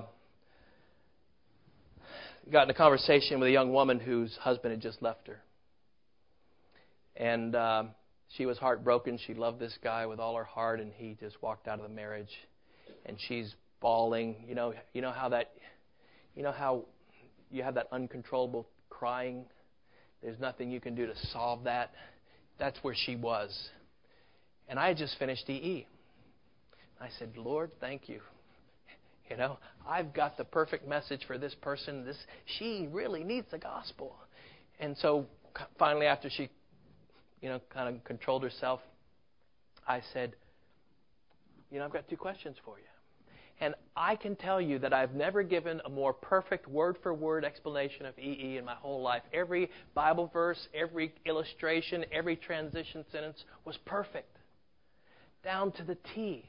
got in a conversation with a young woman whose husband had just left her, and uh, she was heartbroken. She loved this guy with all her heart, and he just walked out of the marriage, and she's bawling. You know, you know how that, you know how you have that uncontrollable crying. There's nothing you can do to solve that. That's where she was, and I had just finished E E. I said, Lord, thank you. You know, I've got the perfect message for this person. This she really needs the gospel. And so finally, after she, you know, kind of controlled herself, I said, you know, I've got two questions for you. And I can tell you that I've never given a more perfect word-for-word explanation of E E in my whole life. Every Bible verse, every illustration, every transition sentence was perfect, down to the T.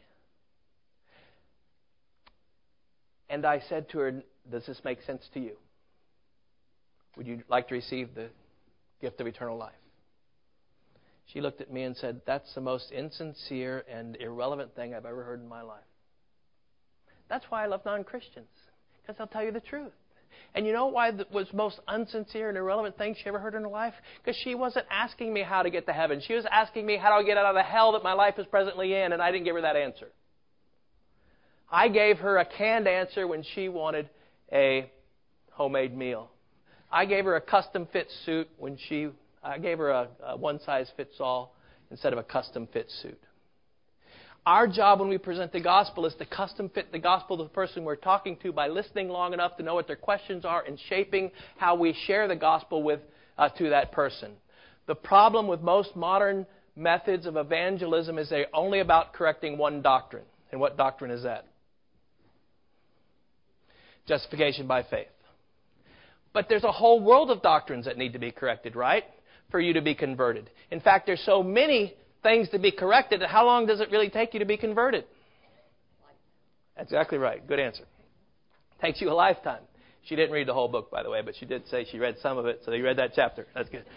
And I said to her, does this make sense to you? Would you like to receive the gift of eternal life? She looked at me and said, that's the most insincere and irrelevant thing I've ever heard in my life. That's why I love non-Christians, because they'll tell you the truth. And you know why it was the most insincere and irrelevant thing she ever heard in her life? Because she wasn't asking me how to get to heaven. She was asking me how do I get out of the hell that my life is presently in, and I didn't give her that answer. I gave her a canned answer when she wanted a homemade meal. I gave her a custom-fit suit when she... I gave her a, a one-size-fits-all instead of a custom-fit suit. Our job when we present the gospel is to custom-fit the gospel to the person we're talking to by listening long enough to know what their questions are and shaping how we share the gospel with uh, to that person. The problem with most modern methods of evangelism is they're only about correcting one doctrine. And what doctrine is that? Justification by faith. But there's a whole world of doctrines that need to be corrected, right, for you to be converted. In fact, there's so many things to be corrected that how long does it really take you to be converted? Exactly right. Good answer. Takes you a lifetime. She didn't read the whole book, by the way, but she did say she read some of it, so you read that chapter. That's good.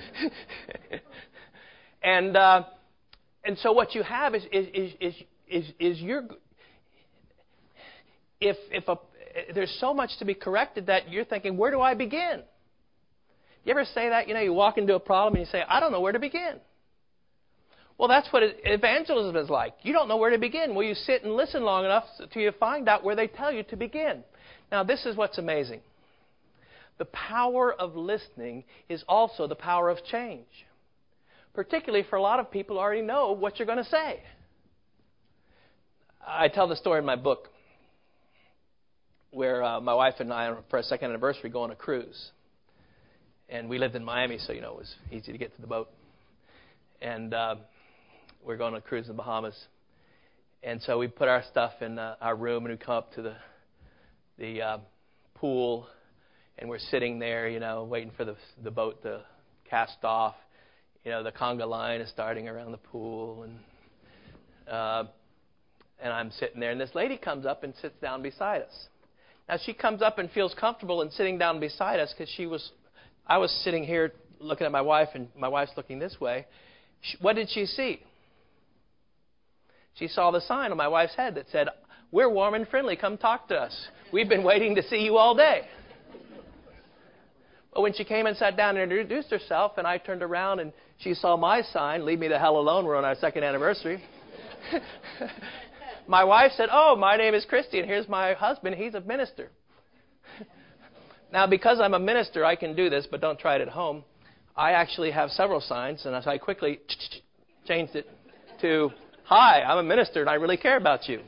and uh, and so what you have is is is is is, is your if if a there's so much to be corrected that you're thinking, where do I begin? You ever say that? You know, you walk into a problem and you say, I don't know where to begin. Well, that's what evangelism is like. You don't know where to begin. Well, you sit and listen long enough till you find out where they tell you to begin. Now, this is what's amazing. The power of listening is also the power of change, particularly for a lot of people who already know what you're going to say. I tell the story in my book where uh, my wife and I, for our second anniversary, go on a cruise. And we lived in Miami, so, you know, it was easy to get to the boat. And uh, we're going on a cruise in the Bahamas. And so we put our stuff in uh, our room, and we come up to the the uh, pool, and we're sitting there, you know, waiting for the the boat to cast off. You know, the conga line is starting around the pool, and uh, and I'm sitting there, and this lady comes up and sits down beside us. Now, she comes up and feels comfortable in sitting down beside us because she was, I was sitting here looking at my wife, and my wife's looking this way. She, what did she see? She saw the sign on my wife's head that said, "We're warm and friendly. Come talk to us. We've been waiting to see you all day." But when she came and sat down and introduced herself, and I turned around and she saw my sign, "Leave me the hell alone. We're on our second anniversary." My wife said, "Oh, my name is Christy, and here's my husband. He's a minister." Now, because I'm a minister, I can do this, but don't try it at home. I actually have several signs, and I quickly changed it to, "Hi, I'm a minister, and I really care about you."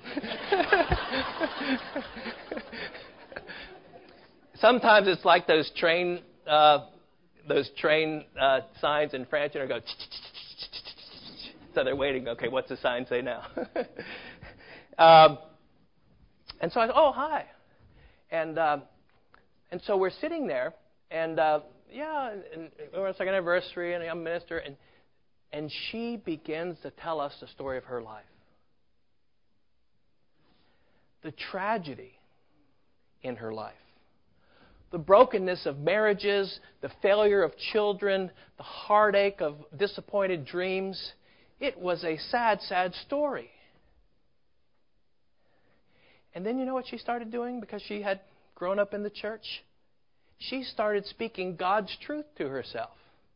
Sometimes it's like those train uh, those train uh, signs in France, you know, go. So they're waiting. Okay, what's the sign say now? um, and so I said, "Oh, hi," and uh, and so we're sitting there, and uh, yeah, and we're on second anniversary, and I'm a minister, and and she begins to tell us the story of her life, the tragedy in her life. The brokenness of marriages, the failure of children, the heartache of disappointed dreams. It was a sad, sad story. And then you know what she started doing because she had grown up in the church? She started speaking God's truth to herself.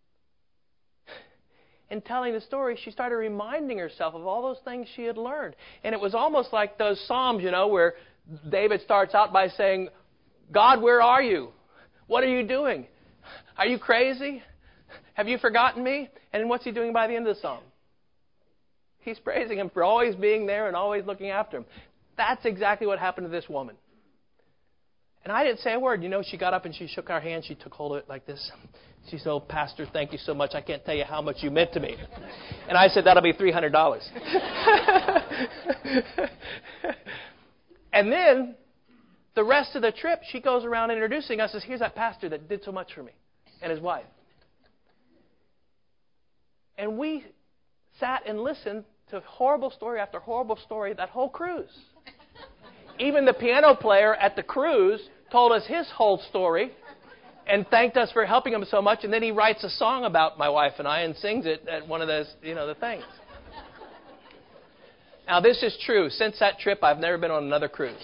In telling the story, she started reminding herself of all those things she had learned. And it was almost like those Psalms, you know, where David starts out by saying, "God, where are you? What are you doing? Are you crazy? Have you forgotten me?" And what's he doing by the end of the psalm? He's praising him for always being there and always looking after him. That's exactly what happened to this woman. And I didn't say a word. You know, she got up and she shook our hand. She took hold of it like this. She said, "Oh, Pastor, thank you so much. I can't tell you how much you meant to me." And I said, "That'll be three hundred dollars. And then the rest of the trip, she goes around introducing us as, "Here's that pastor that did so much for me," and his wife. And we sat and listened to horrible story after horrible story that whole cruise. Even the piano player at the cruise told us his whole story and thanked us for helping him so much. And then he writes a song about my wife and I and sings it at one of those, you know, the things. Now, this is true. Since that trip, I've never been on another cruise.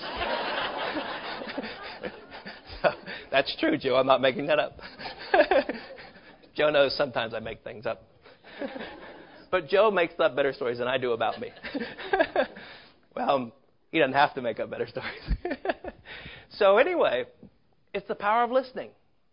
So, that's true, Joe. I'm not making that up. Joe knows sometimes I make things up. But Joe makes up better stories than I do about me. Well, he doesn't have to make up better stories. So anyway, it's the power of listening.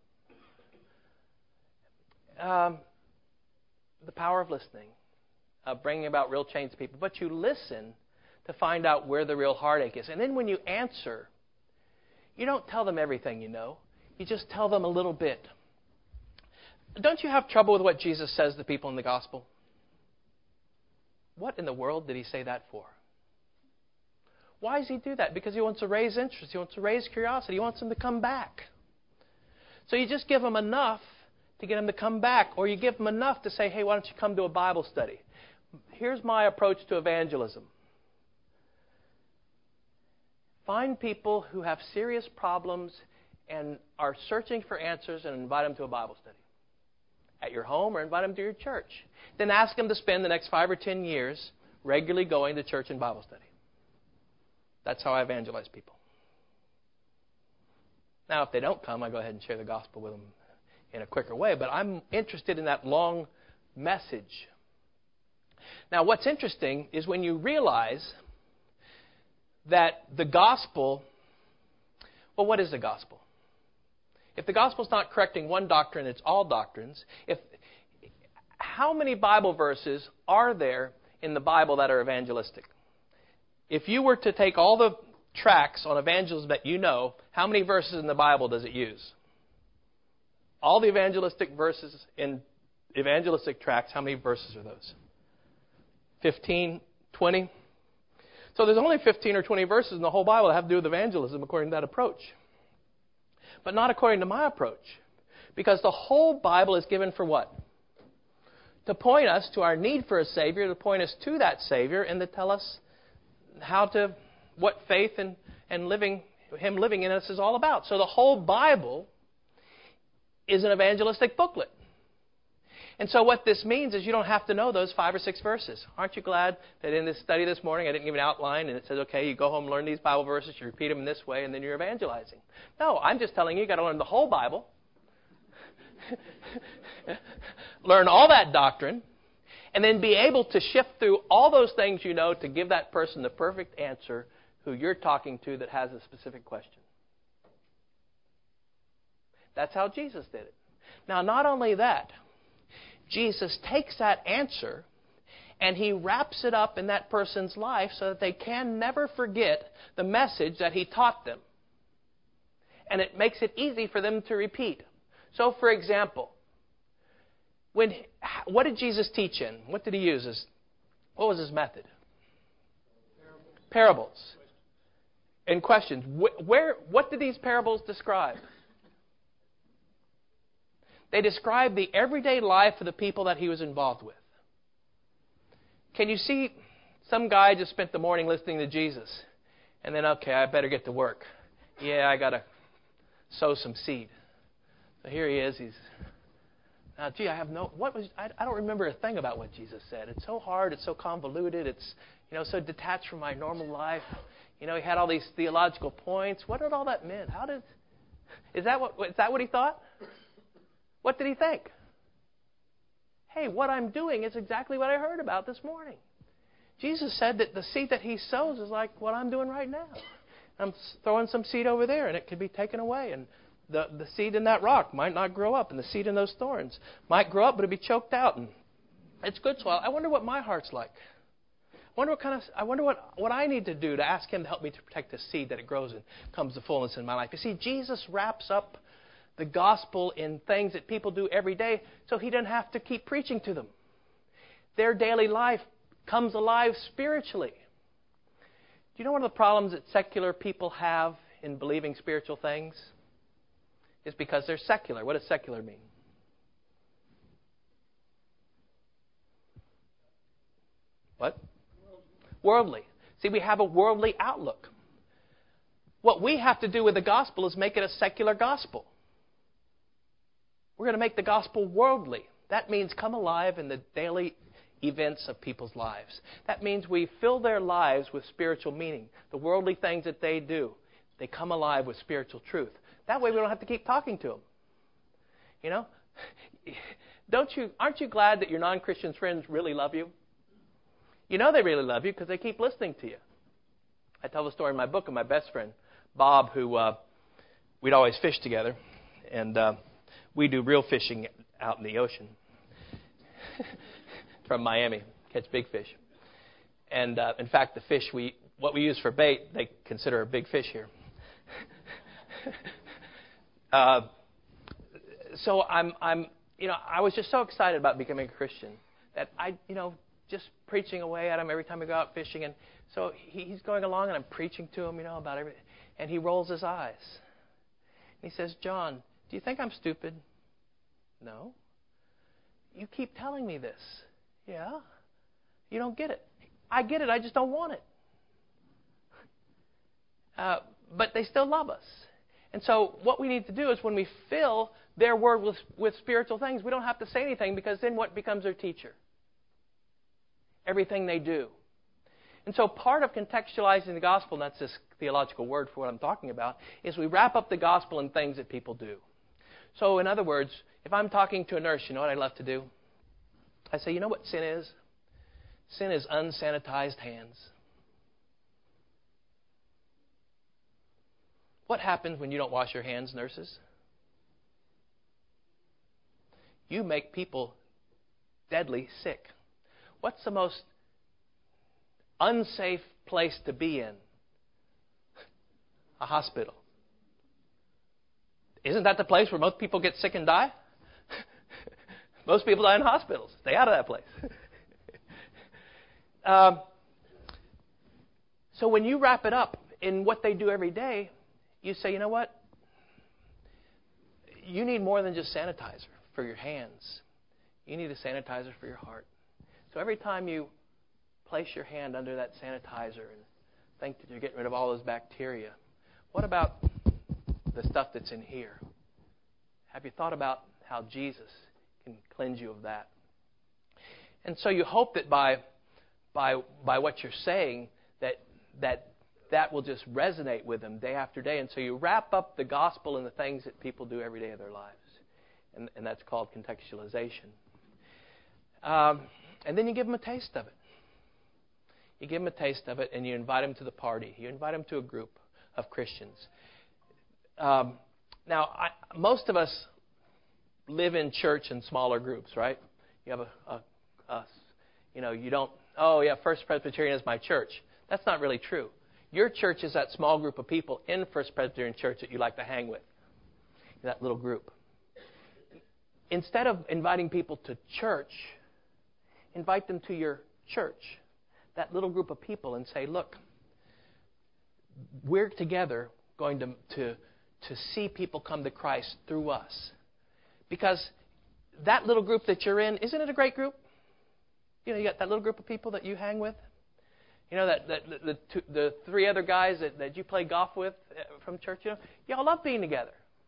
Um, the power of listening, uh, bringing about real change to people. But you listen to find out where the real heartache is. And then when you answer, you don't tell them everything you know. You just tell them a little bit. Don't you have trouble with what Jesus says to people in the gospel? What in the world did he say that for? Why does he do that? Because he wants to raise interest. He wants to raise curiosity. He wants them to come back. So you just give them enough to get them to come back, or you give them enough to say, hey, why don't you come to a Bible study? Here's my approach to evangelism. Find people who have serious problems and are searching for answers and invite them to a Bible study. At your home, or invite them to your church. Then ask them to spend the next five or ten years regularly going to church and Bible study. That's how I evangelize people. Now, if they don't come, I go ahead and share the gospel with them in a quicker way. But I'm interested in that long message. Now, what's interesting is when you realize that the gospel, well, what is the gospel? If the gospel's not correcting one doctrine, it's all doctrines. If how many Bible verses are there in the Bible that are evangelistic? If you were to take all the tracts on evangelism that you know, how many verses in the Bible does it use? All the evangelistic verses in evangelistic tracts, how many verses are those? fifteen, twenty? So there's only fifteen or twenty verses in the whole Bible that have to do with evangelism according to that approach. But not according to my approach. Because the whole Bible is given for what? To point us to our need for a Savior, to point us to that Savior, and to tell us how to, what faith and, and living, Him living in us is all about. So the whole Bible is an evangelistic booklet. And so what this means is you don't have to know those five or six verses. Aren't you glad that in this study this morning I didn't give an outline and it says, okay, you go home and learn these Bible verses, you repeat them in this way, and then you're evangelizing. No, I'm just telling you, you've got to learn the whole Bible. Learn all that doctrine, and then be able to shift through all those things you know to give that person the perfect answer who you're talking to that has a specific question. That's how Jesus did it. Now, not only that, Jesus takes that answer and He wraps it up in that person's life so that they can never forget the message that He taught them. And it makes it easy for them to repeat. So, for example, when what did Jesus teach in? What did He use? As, what was His method? Parables. Parables. And questions. Where, where, what did these parables describe? They describe the everyday life of the people that He was involved with. Can you see some guy just spent the morning listening to Jesus, and then, okay, I better get to work. Yeah, I got to sow some seed. So here he is. He's now, gee, I have no. What was? I, I don't remember a thing about what Jesus said. It's so hard. It's so convoluted. It's you know so detached from my normal life. You know, he had all these theological points. What did all that mean? How did? Is that what? Is that what he thought? What did he think? Hey, what I'm doing is exactly what I heard about this morning. Jesus said that the seed that He sows is like what I'm doing right now. I'm throwing some seed over there, and it could be taken away. And the, the seed in that rock might not grow up, and the seed in those thorns might grow up, but it'll be choked out. And it's good soil. I wonder what my heart's like. I wonder what kind of. I wonder what, what I need to do to ask Him to help me to protect the seed that it grows and comes to fullness in my life. You see, Jesus wraps up the gospel in things that people do every day, so He doesn't have to keep preaching to them. Their daily life comes alive spiritually. Do you know one of the problems that secular people have in believing spiritual things? Is because they're secular. What does secular mean? What? Worldly. See, we have a worldly outlook. What we have to do with the gospel is make it a secular gospel. We're going to make the gospel worldly. That means come alive in the daily events of people's lives. That means we fill their lives with spiritual meaning. The worldly things that they do, they come alive with spiritual truth. That way we don't have to keep talking to them. You know? Don't you? Aren't you glad that your non-Christian friends really love you? You know they really love you because they keep listening to you. I tell the story in my book of my best friend, Bob, who uh, we'd always fish together. And uh, we do real fishing out in the ocean from Miami, catch big fish. And uh, in fact, the fish we, what we use for bait, they consider a big fish here. uh, so I'm, I'm, you know, I was just so excited about becoming a Christian that I, you know, just preaching away at him every time we go out fishing. And so he, he's going along, and I'm preaching to him, you know, about everything. And he rolls his eyes. And he says, "John, Do you think I'm stupid? No. You keep telling me this. Yeah. You don't get it. I get it. I just don't want it. Uh, but they still love us. And so what we need to do is when we fill their word with, with spiritual things, we don't have to say anything, because then what becomes their teacher? Everything they do. And so part of contextualizing the gospel, and that's this theological word for what I'm talking about, is we wrap up the gospel in things that people do. So in other words, if I'm talking to a nurse, you know what I love to do? I say, you know what sin is? Sin is unsanitized hands. What happens when you don't wash your hands, nurses? You make people deadly sick. What's the most unsafe place to be in? A hospital. Isn't that the place where most people get sick and die? Most people die in hospitals. Stay out of that place. um, so when you wrap it up in what they do every day, you say, you know what? You need more than just sanitizer for your hands. You need a sanitizer for your heart. So every time you place your hand under that sanitizer and think that you're getting rid of all those bacteria, what about the stuff that's in here? Have you thought about how Jesus can cleanse you of that? And so you hope that by by by what you're saying, that that that will just resonate with them day after day. And so you wrap up the gospel in the things that people do every day of their lives. And, and that's called contextualization. Um, and then you give them a taste of it. You give them a taste of it, and you invite them to the party. You invite them to a group of Christians. Um, now, I, most of us live in church in smaller groups, right? You have a, a, a, you know, you don't, oh yeah, First Presbyterian is my church. That's not really true. Your church is that small group of people in First Presbyterian Church that you like to hang with, that little group. Instead of inviting people to church, invite them to your church, that little group of people, and say, look, we're together going to, to, to see people come to Christ through us. Because that little group that you're in, isn't it a great group? You know, you got that little group of people that you hang with. You know, that, that the, the, two, the three other guys that, that you play golf with from church, you know, y'all love being together.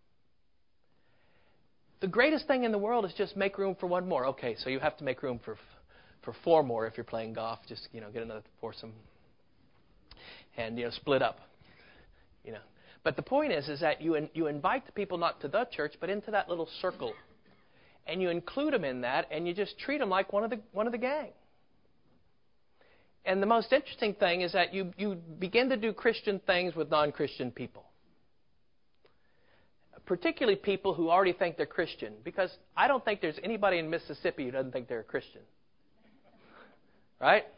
The greatest thing in the world is just make room for one more. Okay, so you have to make room for for four more if you're playing golf. Just, you know, get another foursome and, you know, split up. You know, but the point is, is that you in, you invite the people not to the church, but into that little circle, and you include them in that, and you just treat them like one of the one of the gang. And the most interesting thing is that you, you begin to do Christian things with non-Christian people. Particularly people who already think they're Christian. Because I don't think there's anybody in Mississippi who doesn't think they're a Christian. Right?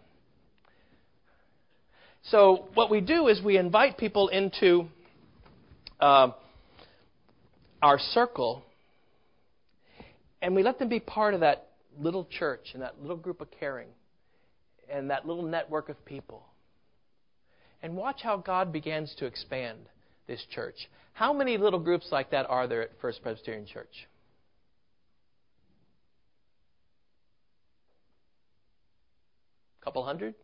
So what we do is we invite people into uh, our circle, and we let them be part of that little church and that little group of caring and that little network of people. And watch how God begins to expand this church. How many little groups like that are there at First Presbyterian Church? A couple hundred?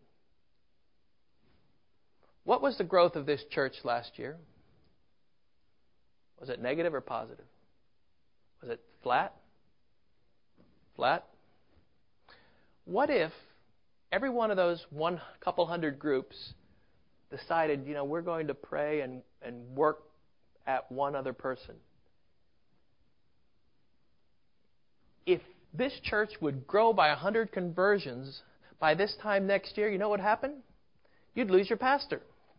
What was the growth of this church last year? Was it negative or positive? Was it flat? Flat? What if every one of those one couple hundred groups decided, you know, we're going to pray and, and work at one other person? If this church would grow by one hundred conversions by this time next year, you know what would happen? You'd lose your pastor.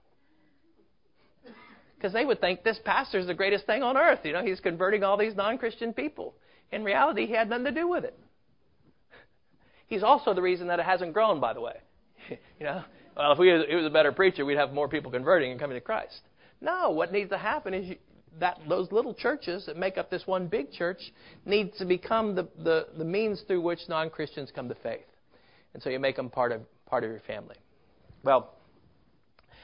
Because they would think this pastor is the greatest thing on earth. You know, he's converting all these non-Christian people. In reality, he had nothing to do with it. He's also the reason that it hasn't grown, by the way. You know, well, if we, he was a better preacher, we'd have more people converting and coming to Christ. No, what needs to happen is you, that those little churches that make up this one big church need to become the, the, the means through which non-Christians come to faith. And so you make them part of part of your family. Well,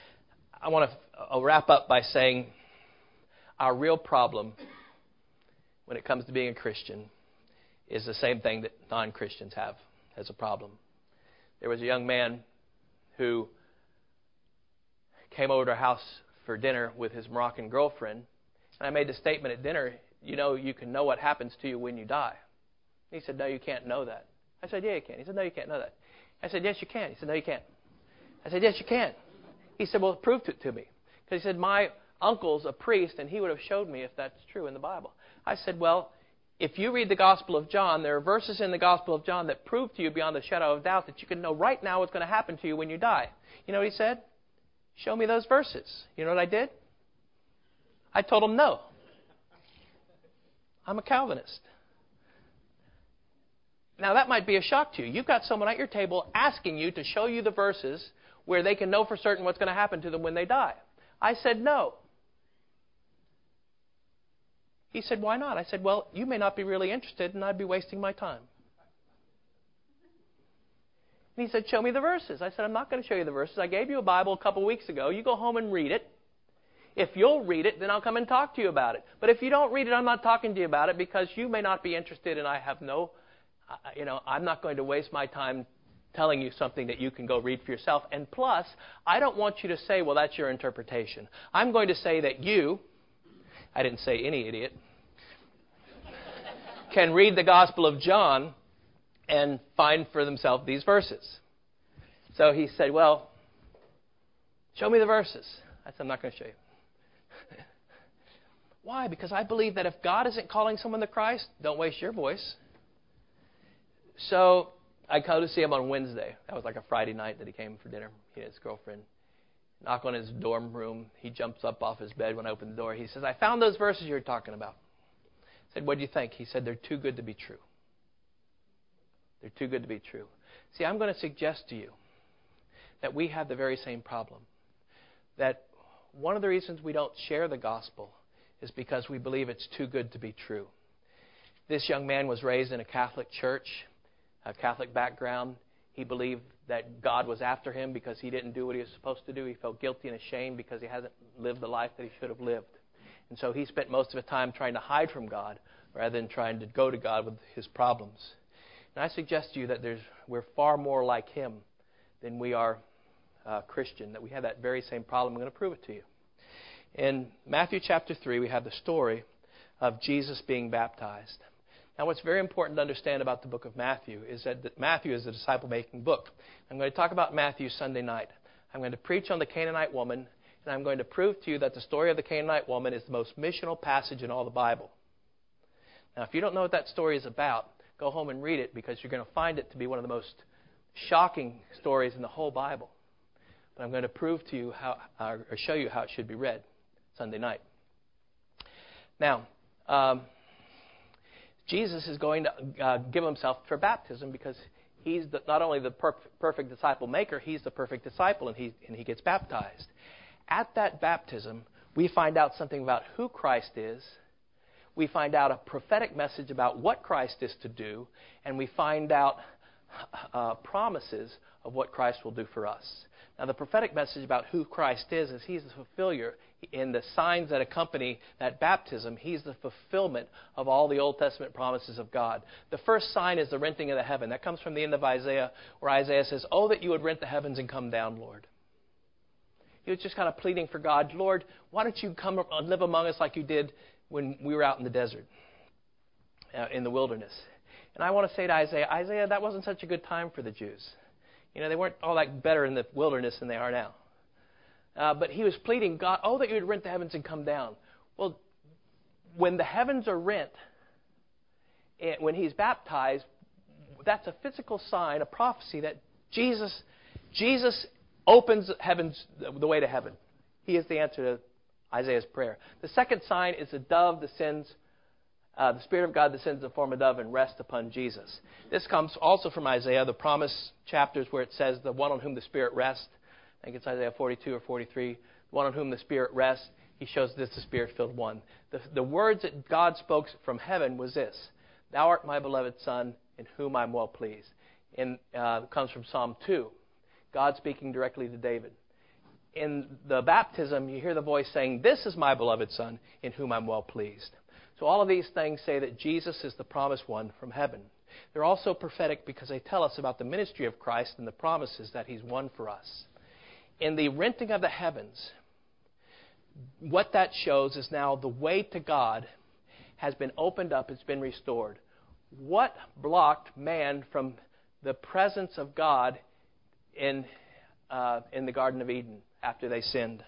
I want to I'll wrap up by saying our real problem when it comes to being a Christian is the same thing that non-Christians have as a problem. There was a young man who came over to our house for dinner with his Moroccan girlfriend, and I made the statement at dinner, you know, you can know what happens to you when you die. He said, no, you can't know that. I said, yeah, you can. He said, no, you can't know that. I said, yes, you can. He said, no, you can't. I said, yes, you can. He said, well, prove it to me. Because he said, my uncle's a priest, and he would have showed me if that's true in the Bible. I said, well, if you read the Gospel of John, there are verses in the Gospel of John that prove to you beyond a shadow of doubt that you can know right now what's going to happen to you when you die. You know what he said? Show me those verses. You know what I did? I told him no. I'm a Calvinist. Now, that might be a shock to you. You've got someone at your table asking you to show you the verses where they can know for certain what's going to happen to them when they die. I said no. He said, why not? I said, well, you may not be really interested, and I'd be wasting my time. And he said, show me the verses. I said, I'm not going to show you the verses. I gave you a Bible a couple weeks ago. You go home and read it. If you'll read it, then I'll come and talk to you about it. But if you don't read it, I'm not talking to you about it because you may not be interested, and I have no... You know, I'm not going to waste my time telling you something that you can go read for yourself. And plus, I don't want you to say, well, that's your interpretation. I'm going to say that you, I didn't say any idiot, can read the Gospel of John and find for themselves these verses. So he said, well, show me the verses. I said, I'm not going to show you. Why? Because I believe that if God isn't calling someone to Christ, don't waste your voice. So I go to see him on Wednesday. That was like a Friday night that he came for dinner. He and his girlfriend. Knock on his dorm room. He jumps up off his bed when I open the door. He says, I found those verses you were talking about. I said, what do you think? He said, they're too good to be true. They're too good to be true. See, I'm going to suggest to you that we have the very same problem. That one of the reasons we don't share the gospel is because we believe it's too good to be true. This young man was raised in a Catholic church. A Catholic background. He believed that God was after him because he didn't do what he was supposed to do. He felt guilty and ashamed because he hasn't lived the life that he should have lived. And so he spent most of his time trying to hide from God rather than trying to go to God with his problems. And I suggest to you that there's, we're far more like him than we are uh, Christian, that we have that very same problem. I'm going to prove it to you. In Matthew chapter three, we have the story of Jesus being baptized. Now, what's very important to understand about the book of Matthew is that Matthew is a disciple-making book. I'm going to talk about Matthew Sunday night. I'm going to preach on the Canaanite woman, and I'm going to prove to you that the story of the Canaanite woman is the most missional passage in all the Bible. Now, if you don't know what that story is about, go home and read it because you're going to find it to be one of the most shocking stories in the whole Bible. But I'm going to prove to you how, or show you how it should be read Sunday night. Now, um, Jesus is going to uh, give himself for baptism because he's the, not only the perf- perfect disciple maker, he's the perfect disciple, and he, and he gets baptized. At that baptism, we find out something about who Christ is. We find out a prophetic message about what Christ is to do, and we find out uh, promises of what Christ will do for us. Now, the prophetic message about who Christ is is he's the fulfiller. In the signs that accompany that baptism, he's the fulfillment of all the Old Testament promises of God. The first sign is the renting of the heaven. That comes from the end of Isaiah, where Isaiah says, oh, that you would rent the heavens and come down, Lord. He was just kind of pleading for God, Lord, why don't you come and live among us like you did when we were out in the desert, uh, in the wilderness. And I want to say to Isaiah, Isaiah, that wasn't such a good time for the Jews. You know, they weren't all that better in the wilderness than they are now. Uh, but he was pleading, God, oh, that you would rent the heavens and come down. Well, when the heavens are rent, when he's baptized, that's a physical sign, a prophecy that Jesus, Jesus opens heavens, the way to heaven. He is the answer to Isaiah's prayer. The second sign is a dove descends, uh, the Spirit of God descends in the form of a dove and rests upon Jesus. This comes also from Isaiah, the promise chapters where it says the one on whom the Spirit rests. I think it's Isaiah forty-two or forty-three. The one on whom the Spirit rests, he shows this the Spirit-filled one. The, the words that God spoke from heaven was this: Thou art my beloved Son, in whom I'm well pleased. And uh, it comes from Psalm two. God speaking directly to David. In the baptism, you hear the voice saying, This is my beloved Son, in whom I'm well pleased. So all of these things say that Jesus is the promised one from heaven. They're also prophetic because they tell us about the ministry of Christ and the promises that He's won for us. In the renting of the heavens, what that shows is now the way to God has been opened up, it's been restored. What blocked man from the presence of God in uh, in the Garden of Eden after they sinned?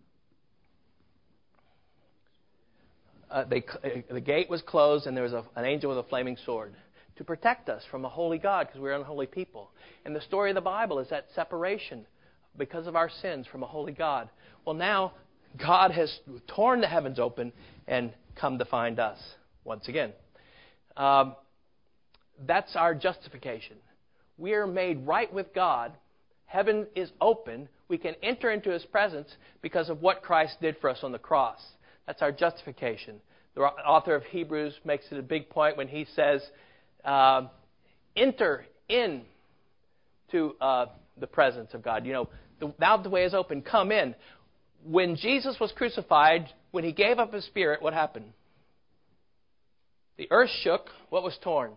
Uh, they, uh, the gate was closed, and there was a, an angel with a flaming sword to protect us from a holy God, because we're unholy people. And the story of the Bible is that separation because of our sins from a holy God. Well, now God has torn the heavens open and come to find us once again. Um, that's our justification. We are made right with God. Heaven is open. We can enter into His presence because of what Christ did for us on the cross. That's our justification. The author of Hebrews makes it a big point when he says, uh, enter in to uh, the presence of God. You know, the, now the way is open. Come in. When Jesus was crucified, when He gave up His Spirit, what happened? The earth shook. What was torn?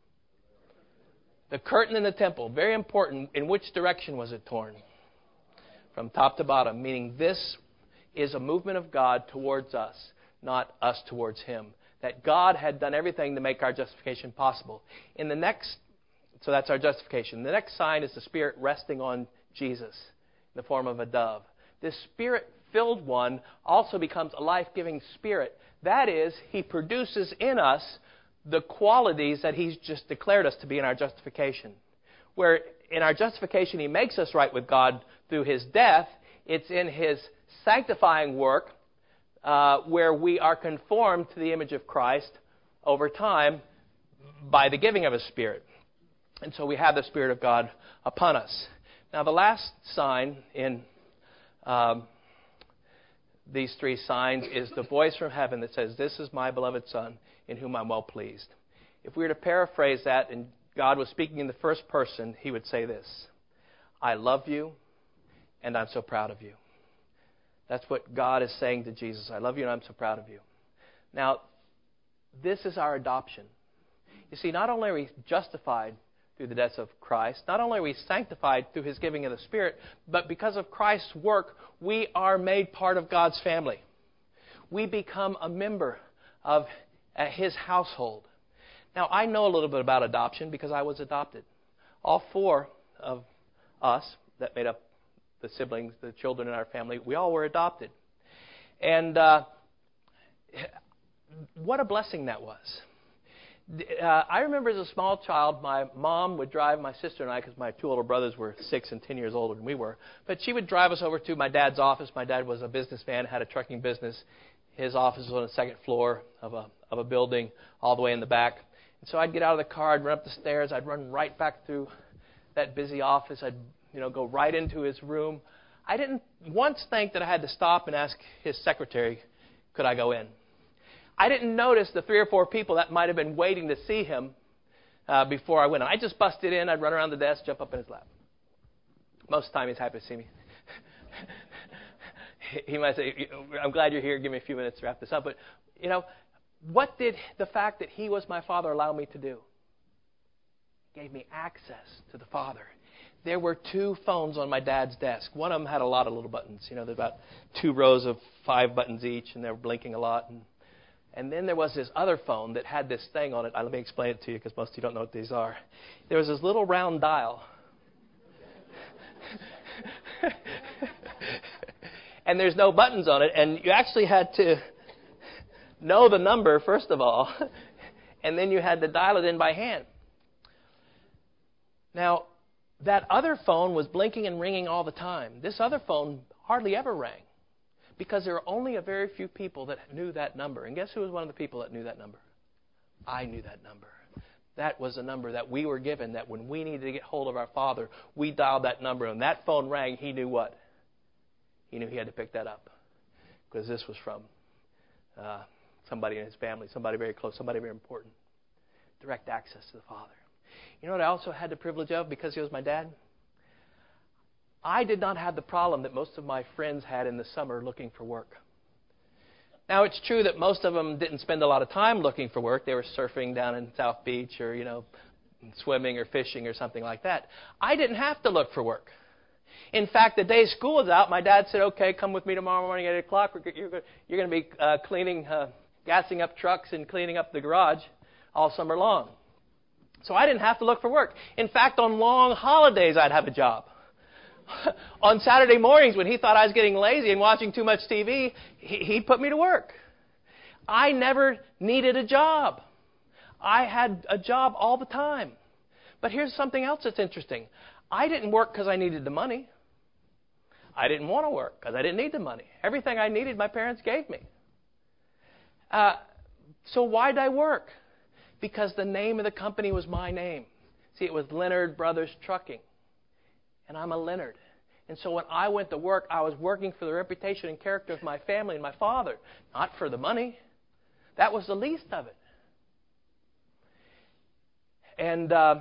The curtain in the temple. Very important. In which direction was it torn? From top to bottom. Meaning this is a movement of God towards us, not us towards Him. That God had done everything to make our justification possible. In the next, so that's our justification. The next sign is the Spirit resting on Jesus in the form of a dove. This Spirit-filled one also becomes a life-giving Spirit. That is, He produces in us the qualities that He's just declared us to be in our justification. Where in our justification He makes us right with God through His death, it's in His sanctifying work uh, where we are conformed to the image of Christ over time by the giving of His Spirit. And so we have the Spirit of God upon us. Now the last sign in um, these three signs is the voice from heaven that says, "This is my beloved Son, in whom I'm well pleased." If we were to paraphrase that, and God was speaking in the first person, He would say this: "I love you, and I'm so proud of you." That's what God is saying to Jesus. I love you, and I'm so proud of you. Now, this is our adoption. You see, not only are we justified through the death of Christ, not only are we sanctified through His giving of the Spirit, but because of Christ's work, we are made part of God's family. We become a member of His household. Now, I know a little bit about adoption because I was adopted. All four of us that made up the siblings, the children in our family, we all were adopted. And uh, what a blessing that was. Uh, I remember as a small child, my mom would drive my sister and I, because my two older brothers were six and ten years older than we were, but she would drive us over to my dad's office. My dad was a businessman, had a trucking business. His office was on the second floor of a of a building all the way in the back. And so I'd get out of the car, I'd run up the stairs, I'd run right back through that busy office. I'd you know go right into his room. I didn't once think that I had to stop and ask his secretary, could I go in? I didn't notice the three or four people that might have been waiting to see him uh, before I went in. I just busted in. I'd run around the desk, jump up in his lap. Most of the time, he's happy to see me. He might say, "I'm glad you're here. Give me a few minutes to wrap this up." But, you know, what did the fact that he was my Father allow me to do? It gave me access to the Father. There were two phones on my dad's desk. One of them had a lot of little buttons. You know, there's about two rows of five buttons each, and they were blinking a lot. And And then there was this other phone that had this thing on it. Let me explain it to you, because most of you don't know what these are. There was this little round dial. And there's no buttons on it. And you actually had to know the number, first of all. And then you had to dial it in by hand. Now, that other phone was blinking and ringing all the time. This other phone hardly ever rang, because there were only a very few people that knew that number. And guess who was one of the people that knew that number? I knew that number. That was a number that we were given, that when we needed to get hold of our Father, we dialed that number. And that phone rang, he knew what? He knew he had to pick that up, because this was from uh, somebody in his family, somebody very close, somebody very important. Direct access to the Father. You know what I also had the privilege of, because he was my dad? I did not have the problem that most of my friends had in the summer looking for work. Now, it's true that most of them didn't spend a lot of time looking for work. They were surfing down in South Beach or, you know, swimming or fishing or something like that. I didn't have to look for work. In fact, the day school was out, my dad said, okay, come with me tomorrow morning at eight o'clock. You're going to be uh, cleaning, uh, gassing up trucks and cleaning up the garage all summer long. So I didn't have to look for work. In fact, on long holidays, I'd have a job. On Saturday mornings, when he thought I was getting lazy and watching too much T V, he'd put me to work. I never needed a job. I had a job all the time. But here's something else that's interesting. I didn't work because I needed the money. I didn't want to work because I didn't need the money. Everything I needed, my parents gave me. Uh, so why did I work? Because the name of the company was my name. See, it was Leonard Brothers Trucking. And I'm a Leonard. And so when I went to work, I was working for the reputation and character of my family and my father, not for the money. That was the least of it. And uh,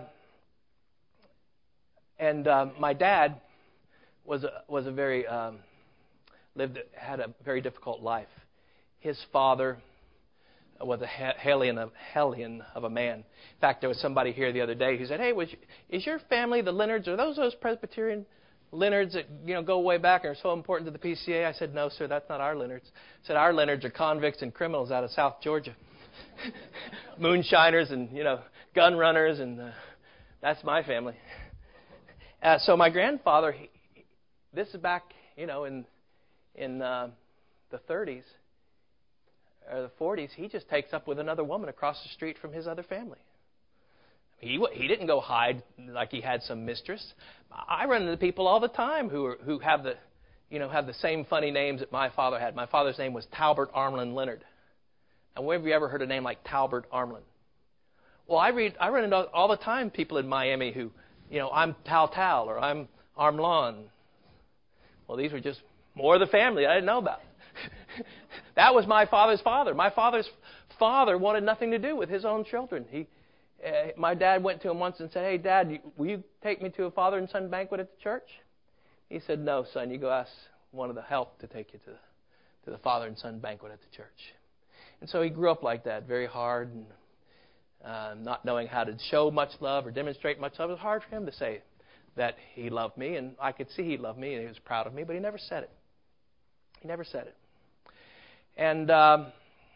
and uh, my dad was a, was a very um, lived had a very difficult life. His father was a hellion of, hellion of a man. In fact, there was somebody here the other day who said, hey, was you, is your family the Leonards? Are those those Presbyterian Leonards that, you know, go way back and are so important to the P C A? I said, no, sir, that's not our Leonards. I said, our Leonards are convicts and criminals out of South Georgia. Moonshiners and, you know, gun runners, and uh, that's my family. Uh, so my grandfather, he, this is back, you know, in, in uh, the thirties. Or the forties, he just takes up with another woman across the street from his other family. He he didn't go hide like he had some mistress. I run into people all the time who are, who have the, you know, have the same funny names that my father had. My father's name was Talbert Armlin Leonard. And where have you ever heard a name like Talbert Armlin? Well, I read I run into all the time people in Miami who, you know, I'm Tal Tal or I'm Armlon. Well, these were just more of the family I didn't know about. That was my father's father. My father's father wanted nothing to do with his own children. He, uh, my dad went to him once and said, hey, Dad, will you take me to a father and son banquet at the church? He said, no, son, you go ask one of the help to take you to the, to the father and son banquet at the church. And so he grew up like that, very hard, and uh, not knowing how to show much love or demonstrate much love. It was hard for him to say that he loved me, and I could see he loved me and he was proud of me, but he never said it. He never said it. And um,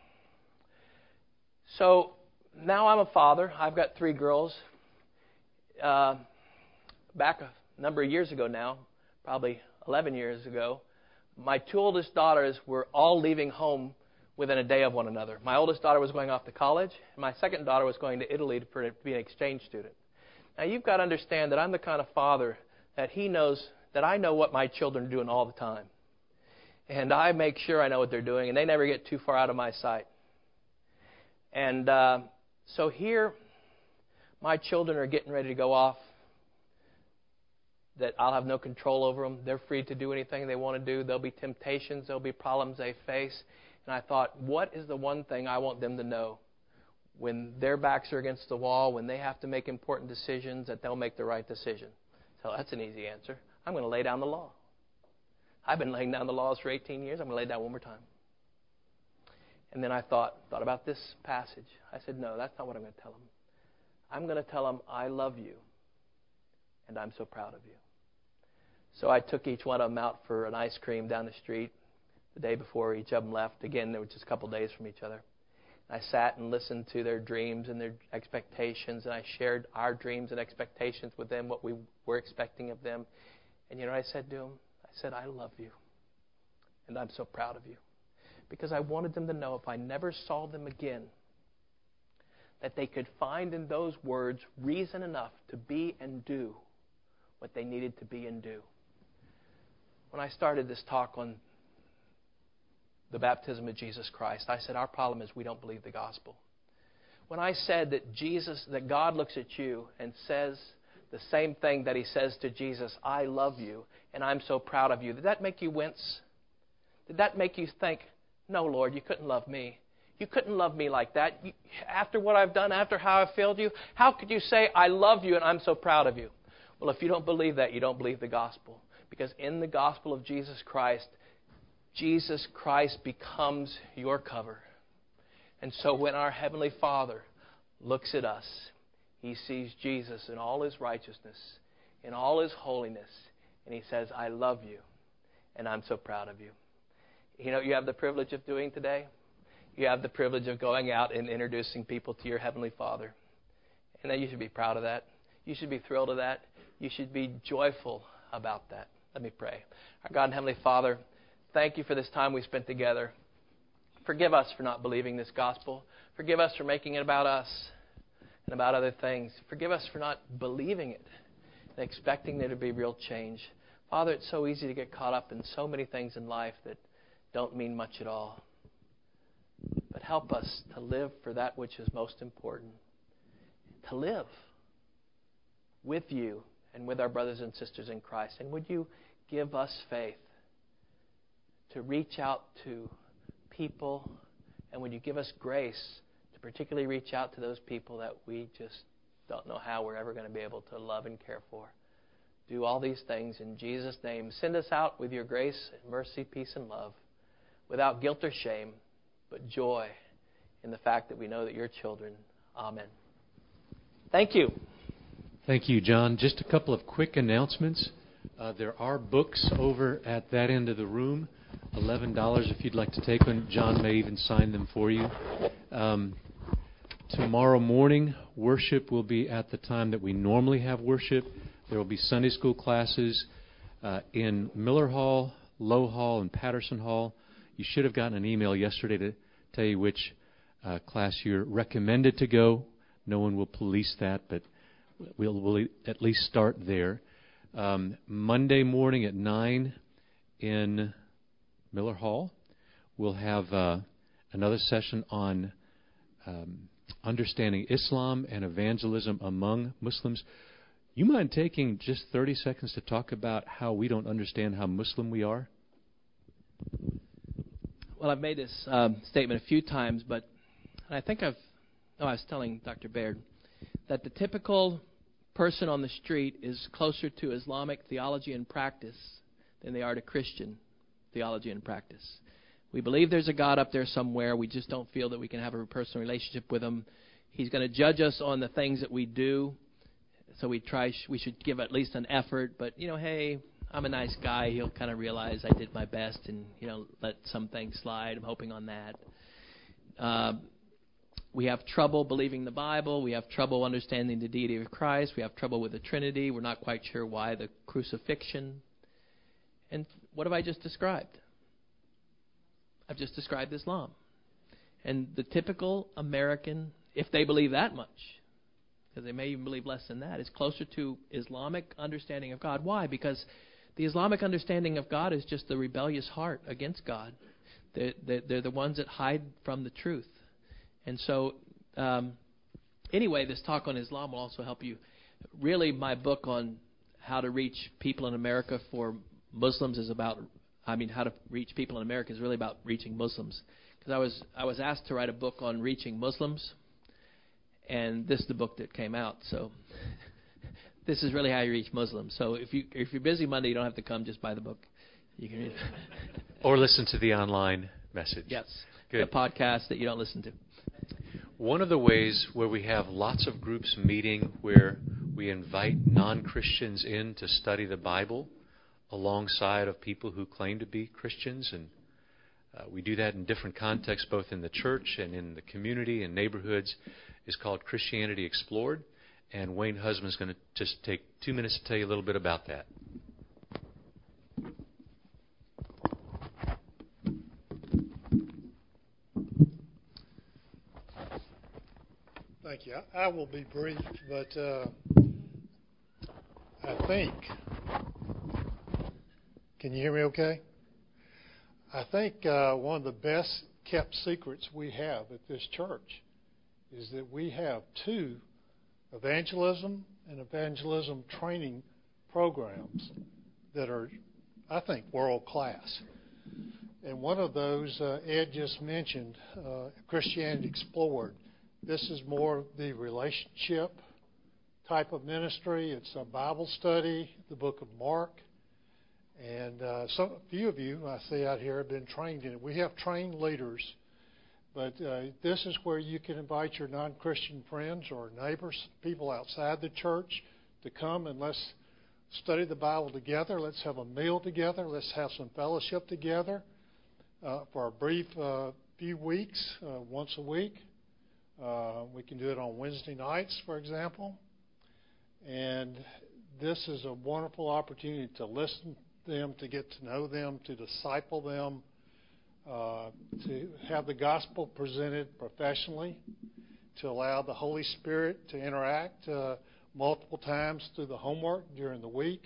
so now I'm a father. I've got three girls. Uh, back a number of years ago now, probably eleven years ago, my two oldest daughters were all leaving home within a day of one another. My oldest daughter was going off to college, and my second daughter was going to Italy to be an exchange student. Now, you've got to understand that I'm the kind of father that he knows, that I know what my children are doing all the time. And I make sure I know what they're doing, and they never get too far out of my sight. And uh, so here, my children are getting ready to go off, that I'll have no control over them. They're free to do anything they want to do. There'll be temptations. There'll be problems they face. And I thought, what is the one thing I want them to know? When their backs are against the wall, when they have to make important decisions, that they'll make the right decision. So that's an easy answer. I'm going to lay down the law. I've been laying down the laws for eighteen years. I'm going to lay it down one more time. And then I thought, thought about this passage. I said, no, that's not what I'm going to tell them. I'm going to tell them, I love you, and I'm so proud of you. So I took each one of them out for an ice cream down the street the day before each of them left. Again, they were just a couple days from each other. I sat and listened to their dreams and their expectations, and I shared our dreams and expectations with them, what we were expecting of them. And you know what I said to them? I said, I love you, and I'm so proud of you. Because I wanted them to know if I never saw them again, that they could find in those words reason enough to be and do what they needed to be and do. When I started this talk on the baptism of Jesus Christ, I said our problem is we don't believe the gospel. When I said that Jesus, that God looks at you and says the same thing that He says to Jesus, I love you, and I'm so proud of you, did that make you wince? Did that make you think, no, Lord, you couldn't love me. You couldn't love me like that. You, after what I've done, after how I've failed you, how could you say, I love you and I'm so proud of you? Well, if you don't believe that, you don't believe the gospel. Because in the gospel of Jesus Christ, Jesus Christ becomes your cover. And so when our Heavenly Father looks at us, He sees Jesus in all His righteousness, in all His holiness, and He says, I love you, and I'm so proud of you. You know what you have the privilege of doing today? You have the privilege of going out and introducing people to your Heavenly Father. And then you should be proud of that. You should be thrilled of that. You should be joyful about that. Let me pray. Our God and Heavenly Father, thank you for this time we spent together. Forgive us for not believing this gospel. Forgive us for making it about us and about other things. Forgive us for not believing it and expecting there to be real change. Father, it's so easy to get caught up in so many things in life that don't mean much at all. But help us to live for that which is most important. To live with you and with our brothers and sisters in Christ. And would you give us faith to reach out to people, and would you give us grace to particularly reach out to those people that we just don't know how we're ever going to be able to love and care for. Do all these things in Jesus' name. Send us out with your grace and mercy, peace and love, without guilt or shame, but joy in the fact that we know that you're children. Amen. Thank you. Thank you, John. Just a couple of quick announcements. Uh, there are books over at that end of the room. eleven dollars if you'd like to take one. John may even sign them for you. Um, tomorrow morning, worship will be at the time that we normally have worship. There will be Sunday school classes uh, in Miller Hall, Low Hall, and Patterson Hall. You should have gotten an email yesterday to tell you which uh, class you're recommended to go. No one will police that, but we'll, we'll at least start there. Um, Monday morning at nine in Miller Hall, we'll have uh, another session on um, understanding Islam and evangelism among Muslims. You mind taking just thirty seconds to talk about how we don't understand how Muslim we are? Well, I've made this um, statement a few times, but I think I've, oh, I was telling Doctor Baird that the typical person on the street is closer to Islamic theology and practice than they are to Christian theology and practice. We believe there's a God up there somewhere. We just don't feel that we can have a personal relationship with Him. He's going to judge us on the things that we do, so we try. We should give at least an effort. But, you know, hey, I'm a nice guy. He'll kind of realize I did my best and, you know, let some things slide. I'm hoping on that. Uh, we have trouble believing the Bible. We have trouble understanding the deity of Christ. We have trouble with the Trinity. We're not quite sure why the crucifixion. And what have I just described? I've just described Islam. And the typical American, if they believe that much, because they may even believe less than that, is closer to Islamic understanding of God. Why? Because the Islamic understanding of God is just the rebellious heart against God. They're, they're, they're the ones that hide from the truth. And so, um, anyway, this talk on Islam will also help you. Really, my book on how to reach people in America for Muslims is about, I mean, how to reach people in America is really about reaching Muslims. Because I was I was asked to write a book on reaching Muslims, and this is the book that came out. So this is really how you reach Muslims. So if you if you're busy Monday, you don't have to come. Just buy the book. You can read it. Or listen to the online message. Yes, Good. The podcast that you don't listen to. One of the ways where we have lots of groups meeting where we invite non-Christians in to study the Bible alongside of people who claim to be Christians, and uh, we do that in different contexts, both in the church and in the community and neighborhoods, is called Christianity Explored. And Wayne Husband is going to just take two minutes to tell you a little bit about that. Thank you. I, I will be brief, but uh, I think, can you hear me okay? I think uh, one of the best kept secrets we have at this church is that we have two evangelism and evangelism training programs that are, I think, world class. And one of those uh, Ed just mentioned, uh, Christianity Explored. This is more the relationship type of ministry. It's a Bible study, the book of Mark. And uh, some a few of you, I see out here, have been trained in it. We have trained leaders, but uh, this is where you can invite your non-Christian friends or neighbors, people outside the church, to come and let's study the Bible together. Let's have a meal together. Let's have some fellowship together uh, for a brief uh, few weeks, uh, once a week. Uh, we can do it on Wednesday nights, for example. And this is a wonderful opportunity to listen to them, to get to know them, to disciple them, uh, to have the gospel presented professionally, to allow the Holy Spirit to interact uh, multiple times through the homework during the week.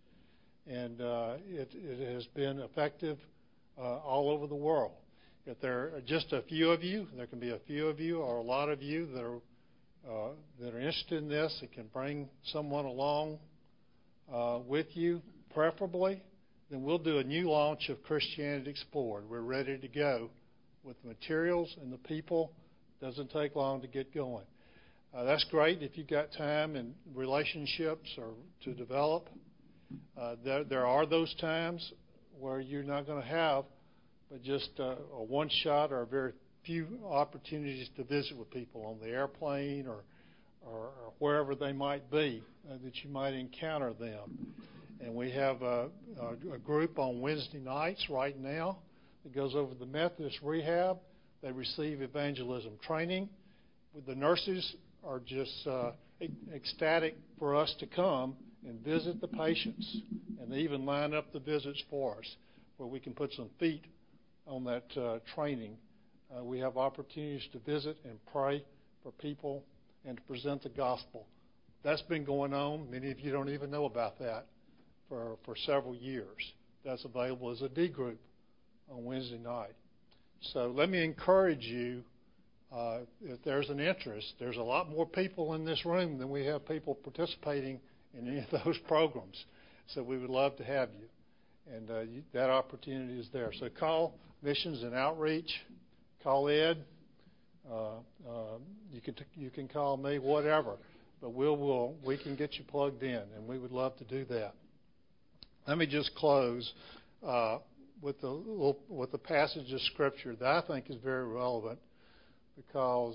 And uh, it, it has been effective uh, all over the world. If there are just a few of you, there can be a few of you or a lot of you that are uh, that are interested in this, it can bring someone along uh, with you, preferably. Then we'll do a new launch of Christianity Explored. We're ready to go with the materials and the people. It doesn't take long to get going. Uh, that's great if you've got time and relationships or to develop. Uh, there, there are those times where you're not going to have but just uh, a one shot or a very few opportunities to visit with people on the airplane or, or, or wherever they might be uh, that you might encounter them. And we have a, a, a group on Wednesday nights right now that goes over the Methodist rehab. They receive evangelism training. The nurses are just uh, ecstatic for us to come and visit the patients, and they even line up the visits for us where we can put some feet on that uh, training. Uh, we have opportunities to visit and pray for people and to present the gospel. That's been going on. Many of you don't even know about that for, for several years. That's available as a D group on Wednesday night. So let me encourage you, uh, if there's an interest, there's a lot more people in this room than we have people participating in any of those programs. So we would love to have you. And uh, you, that opportunity is there. So call Missions and Outreach. Call Ed. Uh, uh, you can t- you can call me, whatever. But we'll, we'll we can get you plugged in, and we would love to do that. Let me just close uh, with the little, with the passage of Scripture that I think is very relevant, because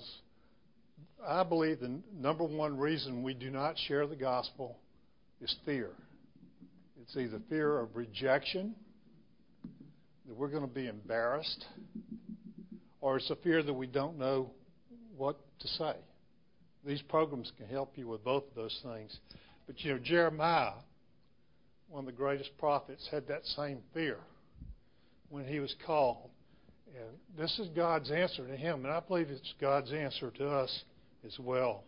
I believe the n- number one reason we do not share the gospel is fear. It's either fear of rejection, that we're going to be embarrassed, or it's a fear that we don't know what to say. These programs can help you with both of those things. But, you know, Jeremiah, one of the greatest prophets, had that same fear when he was called. And this is God's answer to him, and I believe it's God's answer to us as well.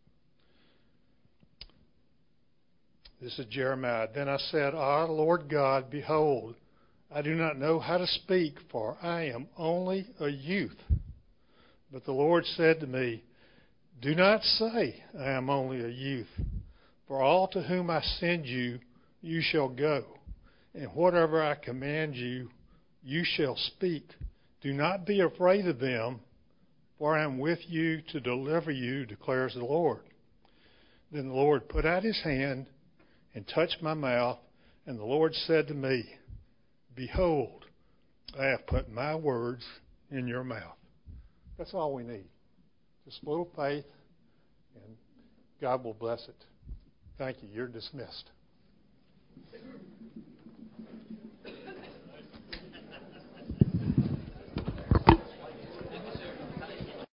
This is Jeremiah. Then I said, Ah, Lord God, behold, I do not know how to speak, for I am only a youth. But the Lord said to me, Do not say, I am only a youth, for all to whom I send you, you shall go, and whatever I command you, you shall speak. Do not be afraid of them, for I am with you to deliver you, declares the Lord. Then the Lord put out his hand and touched my mouth, and the Lord said to me, Behold, I have put my words in your mouth. That's all we need. Just a little faith, and God will bless it. Thank you. You're dismissed.